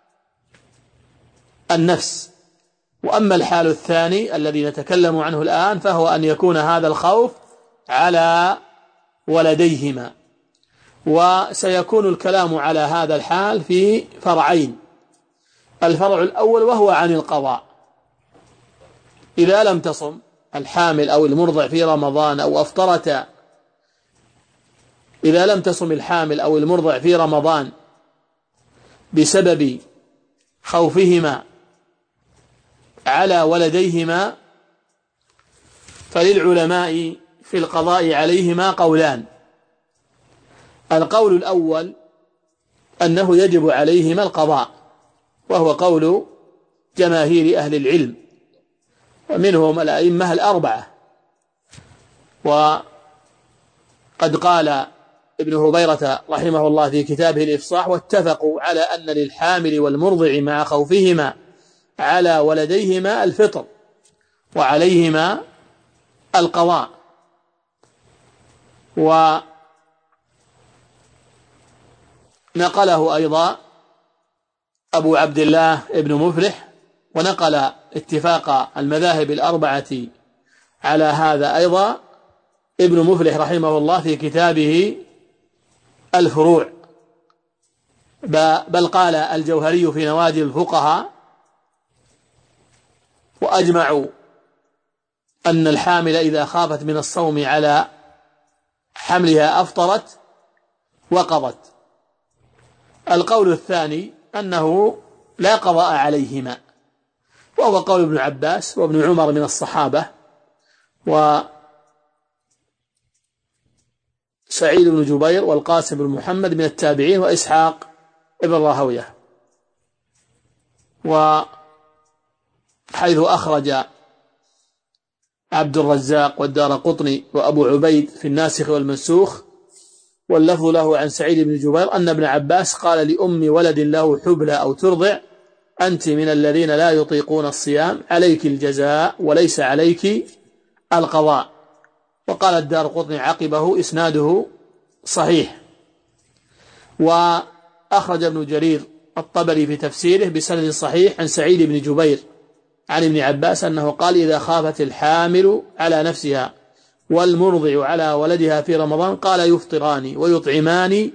النفس. وأما الحال الثاني الذي نتكلم عنه الآن فهو أن يكون هذا الخوف على ولديهما. وسيكون الكلام على هذا الحال في فرعين. الفرع الأول وهو عن القضاء. إذا لم تصم الحامل أو المرضع في رمضان أو أفطرتا، إذا لم تصم الحامل أو المرضع في رمضان بسبب خوفهما على ولديهما فللعلماء في القضاء عليهما قولان. القول الأول أنه يجب عليهما القضاء، وهو قول جماهير أهل العلم ومنهم الأئمة الأربعة. وقد قال ابن هبيرة رحمه الله في كتابه الإفصاح: واتفقوا على أن للحامل والمرضع مع خوفهما على ولديهما الفطر وعليهما القضاء. ونقله أيضا أبو عبد الله ابن مفلح، ونقل اتفاق المذاهب الأربعة على هذا أيضا ابن مفلح رحمه الله في كتابه الفروع. بل قال الجوهري في نوادي الفقهاء: وأجمعوا أن الحامل إذا خافت من الصوم على حملها أفطرت وقضت. القول الثاني أنه لا قضاء عليهما، وهو قول ابن عباس وابن عمر من الصحابة، وسعيد بن جبير والقاسم بن محمد من التابعين، وإسحاق ابن راهويه. وحيث أخرج عبد الرزاق والدارقطني وأبو عبيد في الناسخ والمنسوخ، واللفظ له عن سعيد بن جبير أن ابن عباس قال لأم ولد له حبلى أو ترضع: أنت من الذين لا يطيقون الصيام، عليك الجزاء وليس عليك القضاء. وقال الدارقطني عقبه: إسناده صحيح. وأخرج ابن جرير الطبري في تفسيره بسند صحيح عن سعيد بن جبير عن ابن عباس أنه قال: إذا خافت الحامل على نفسها والمرضع على ولدها في رمضان قال يفطران ويطعمان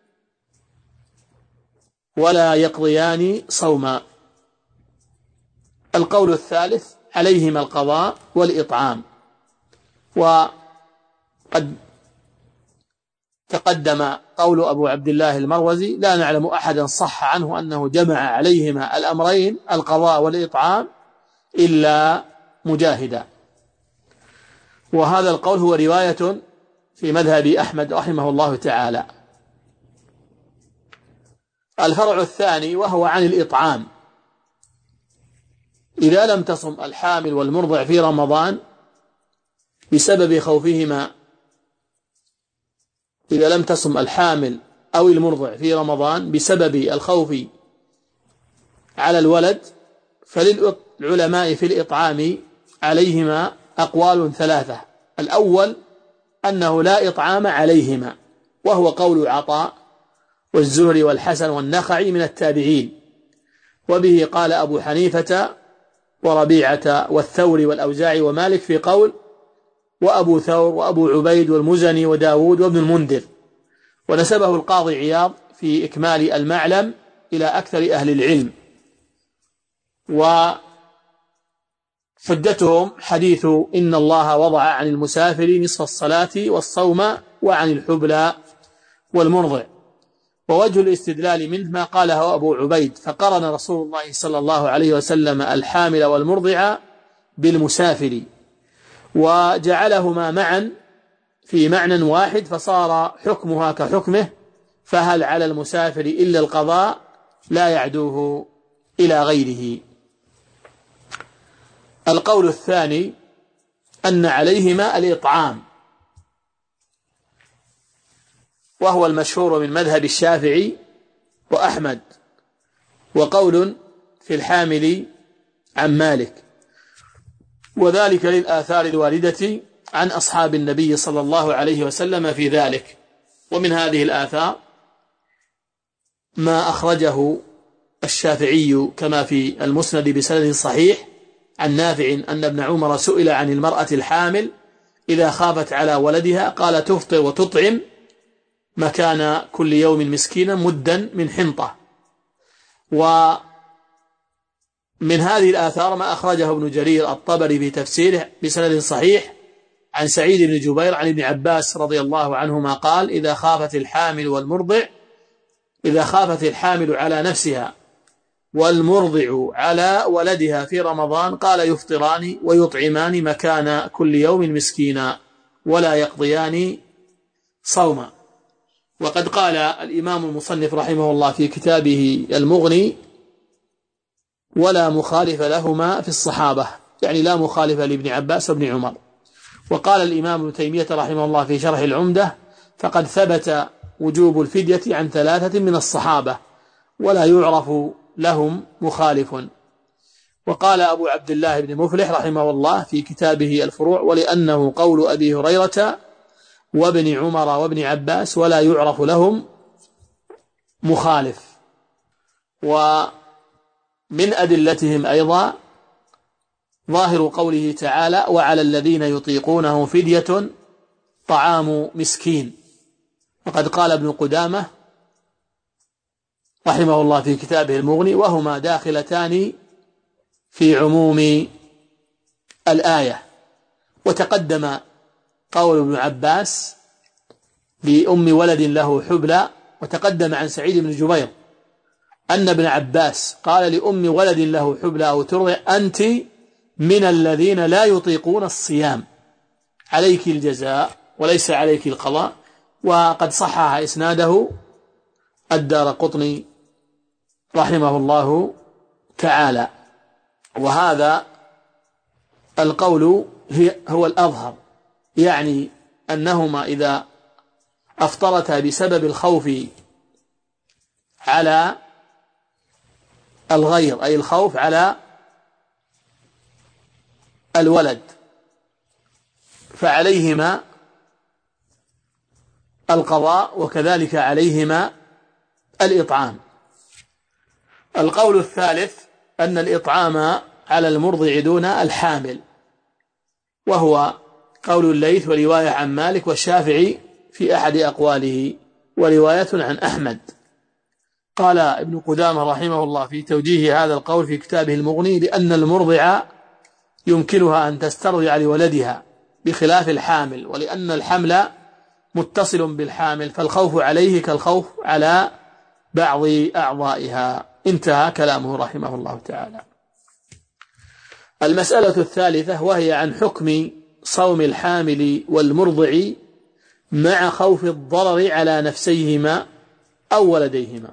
ولا يقضيان صوما. القول الثالث عليهما القضاء والإطعام. وقد تقدم قول أبو عبد الله المروزي: لا نعلم أحدا صح عنه أنه جمع عليهما الأمرين القضاء والإطعام إلا مجاهدا. وهذا القول هو رواية في مذهب أحمد رحمه الله تعالى. الفرع الثاني وهو عن الإطعام: إذا لم تصم الحامل والمرضع في رمضان بسبب خوفهما، إذا لم تصم الحامل أو المرضع في رمضان بسبب الخوف على الولد، فللعلماء في الإطعام عليهما أقوال ثلاثة. الأول أنه لا إطعام عليهما، وهو قول عطاء والزهري والحسن والنخعي من التابعين، وبه قال أبو حنيفة وربيعة والثوري والأوزاعي ومالك في قول، وأبو ثور وأبو عبيد والمزني وداود وابن المنذر. ونسبه القاضي عياض في إكمال المعلم إلى أكثر أهل العلم. وحجتهم حديث إن الله وضع عن المسافر نصف الصلاة والصوم وعن الحبلى والمرضع. ووجه الاستدلال منه ما قاله أبو عبيد: فقرن رسول الله صلى الله عليه وسلم الحامل والمرضع بالمسافر وجعلهما معا في معنى واحد، فصار حكمها كحكمه، فهل على المسافر إلا القضاء لا يعدوه إلى غيره. القول الثاني أن عليهما الإطعام، وهو المشهور من مذهب الشافعي وأحمد، وقول في الحامل عن مالك، وذلك للآثار الواردة عن أصحاب النبي صلى الله عليه وسلم في ذلك. ومن هذه الآثار ما أخرجه الشافعي كما في المسند بسند صحيح عن نافع أن ابن عمر سئل عن المرأة الحامل إذا خافت على ولدها قال: تفطر وتطعم مكان كل يوم مسكينا مدا من حنطة. ومن هذه الآثار ما أخرجه ابن جرير الطبري في تفسيره بسند صحيح عن سعيد بن جبير عن ابن عباس رضي الله عنهما قال: إذا خافت الحامل على نفسها والمرضع على ولدها في رمضان قال: يفطران ويطعمان مكان كل يوم مسكينا ولا يقضيان صوما. وقد قال الإمام المصنف رحمه الله في كتابه المغني: ولا مخالف لهما في الصحابة، يعني لا مخالف لابن عباس وابن عمر. وقال الإمام ابن تيمية رحمه الله في شرح العمدة: فقد ثبت وجوب الفدية عن 3 من الصحابة ولا يعرف لهم مخالف. وقال أبو عبد الله بن مفلح رحمه الله في كتابه الفروع: ولأنه قول أبي هريرة وابن عمر وابن عباس ولا يعرف لهم مخالف. ومن أدلتهم أيضا ظاهر قوله تعالى: وعلى الذين يطيقونه فدية طعام مسكين. وقد قال ابن قدامة رحمه الله في كتابه المغني: وهما داخلتان في عموم الآية. وتقدم قول ابن عباس لأم ولد له حبلى، وتقدم عن سعيد بن جبير أن ابن عباس قال لأم ولد له حبلى أو ترضع: أنت من الذين لا يطيقون الصيام، عليك الجزاء وليس عليك القضاء. وقد صحح إسناده الدارقطني رحمه الله تعالى. وهذا القول هو الأظهر، يعني أنهما إذا أفطرتا بسبب الخوف على الغير، أي الخوف على الولد، فعليهما القضاء وكذلك عليهما الإطعام. القول الثالث أن الإطعام على المرضع دون الحامل، وهو قول الليث ورواية عن مالك والشافعي في أحد أقواله ورواية عن أحمد. قال ابن قدامة رحمه الله في توجيه هذا القول في كتابه المغني: لأن المرضع يمكنها أن تسترضع لولدها بخلاف الحامل، ولأن الحمل متصل بالحامل فالخوف عليه كالخوف على بعض أعضائها. انتهى كلامه رحمه الله تعالى. المسألة الثالثة وهي عن حكم صوم الحامل والمرضع مع خوف الضرر على نفسيهما أو ولديهما.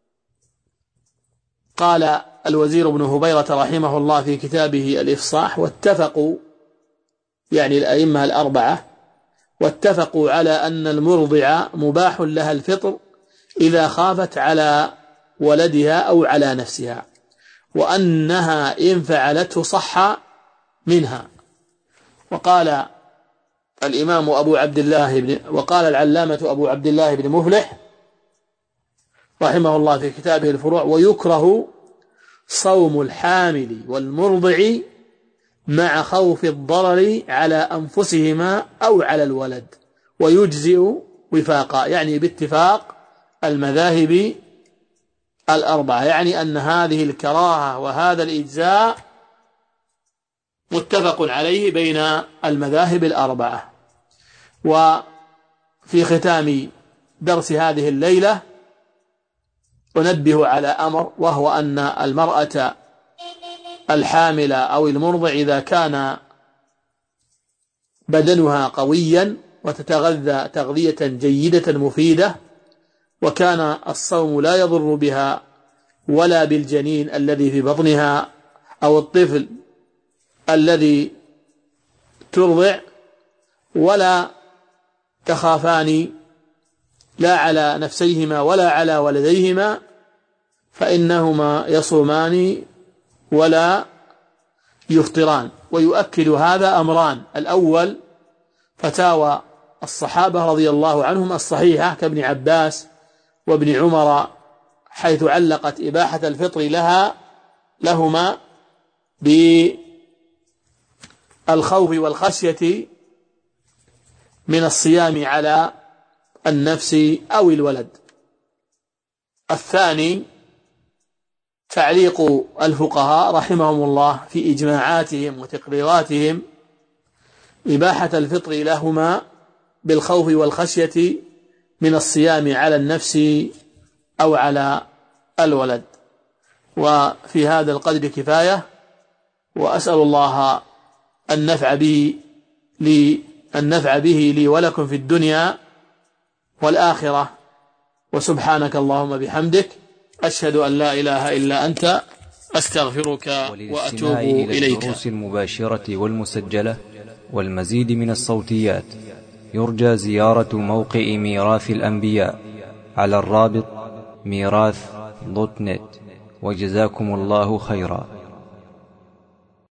قال الوزير بن هبيرة رحمه الله في كتابه الإفصاح: واتفقوا، يعني الأئمة الأربعة، واتفقوا على أن المرضع مباح لها الفطر إذا خافت على ولدها أو على نفسها، وأنها إن فعلته صح منها. وقال الإمام وقال العلامة أبو عبد الله بن مفلح رحمه الله في كتابه الفروع: ويكره صوم الحامل والمرضع مع خوف الضرر على أنفسهما أو على الولد، ويجزئ وفاقا، يعني باتفاق المذاهب الأربعة، يعني أن هذه الكراهة وهذا الإجزاء متفق عليه بين المذاهب الأربعة. وفي ختام درس هذه الليلة أنبه على أمر، وهو أن المرأة الحاملة أو المرضع إذا كان بدنها قويا وتتغذى تغذية جيدة مفيدة، وكان الصوم لا يضر بها ولا بالجنين الذي في بطنها أو الطفل الذي ترضع، ولا تخافان لا على نفسيهما ولا على ولديهما، فإنهما يصومان ولا يفطران. ويؤكد هذا أمران: الأول فتاوى الصحابة رضي الله عنهم الصحيحة كابن عباس وابن عمر، حيث علقت إباحة الفطر لهما بالخوف والخشية من الصيام على النفس أو الولد. الثاني تعليق الفقهاء رحمهم الله في إجماعاتهم وتقريراتهم إباحة الفطر لهما بالخوف والخشية من الصيام على النفس أو على الولد. وفي هذا القدر كفاية، وأسأل الله النفع به لي ولكم في الدنيا والآخرة. وسبحانك اللهم بحمدك، أشهد أن لا إله إلا أنت، أستغفرك وأتوب إليك. الدروس المباشرة والمسجلة والمزيد من الصوتيات يرجى زيارة موقع ميراث الأنبياء على الرابط ميراث.net. وجزاكم الله خيرا.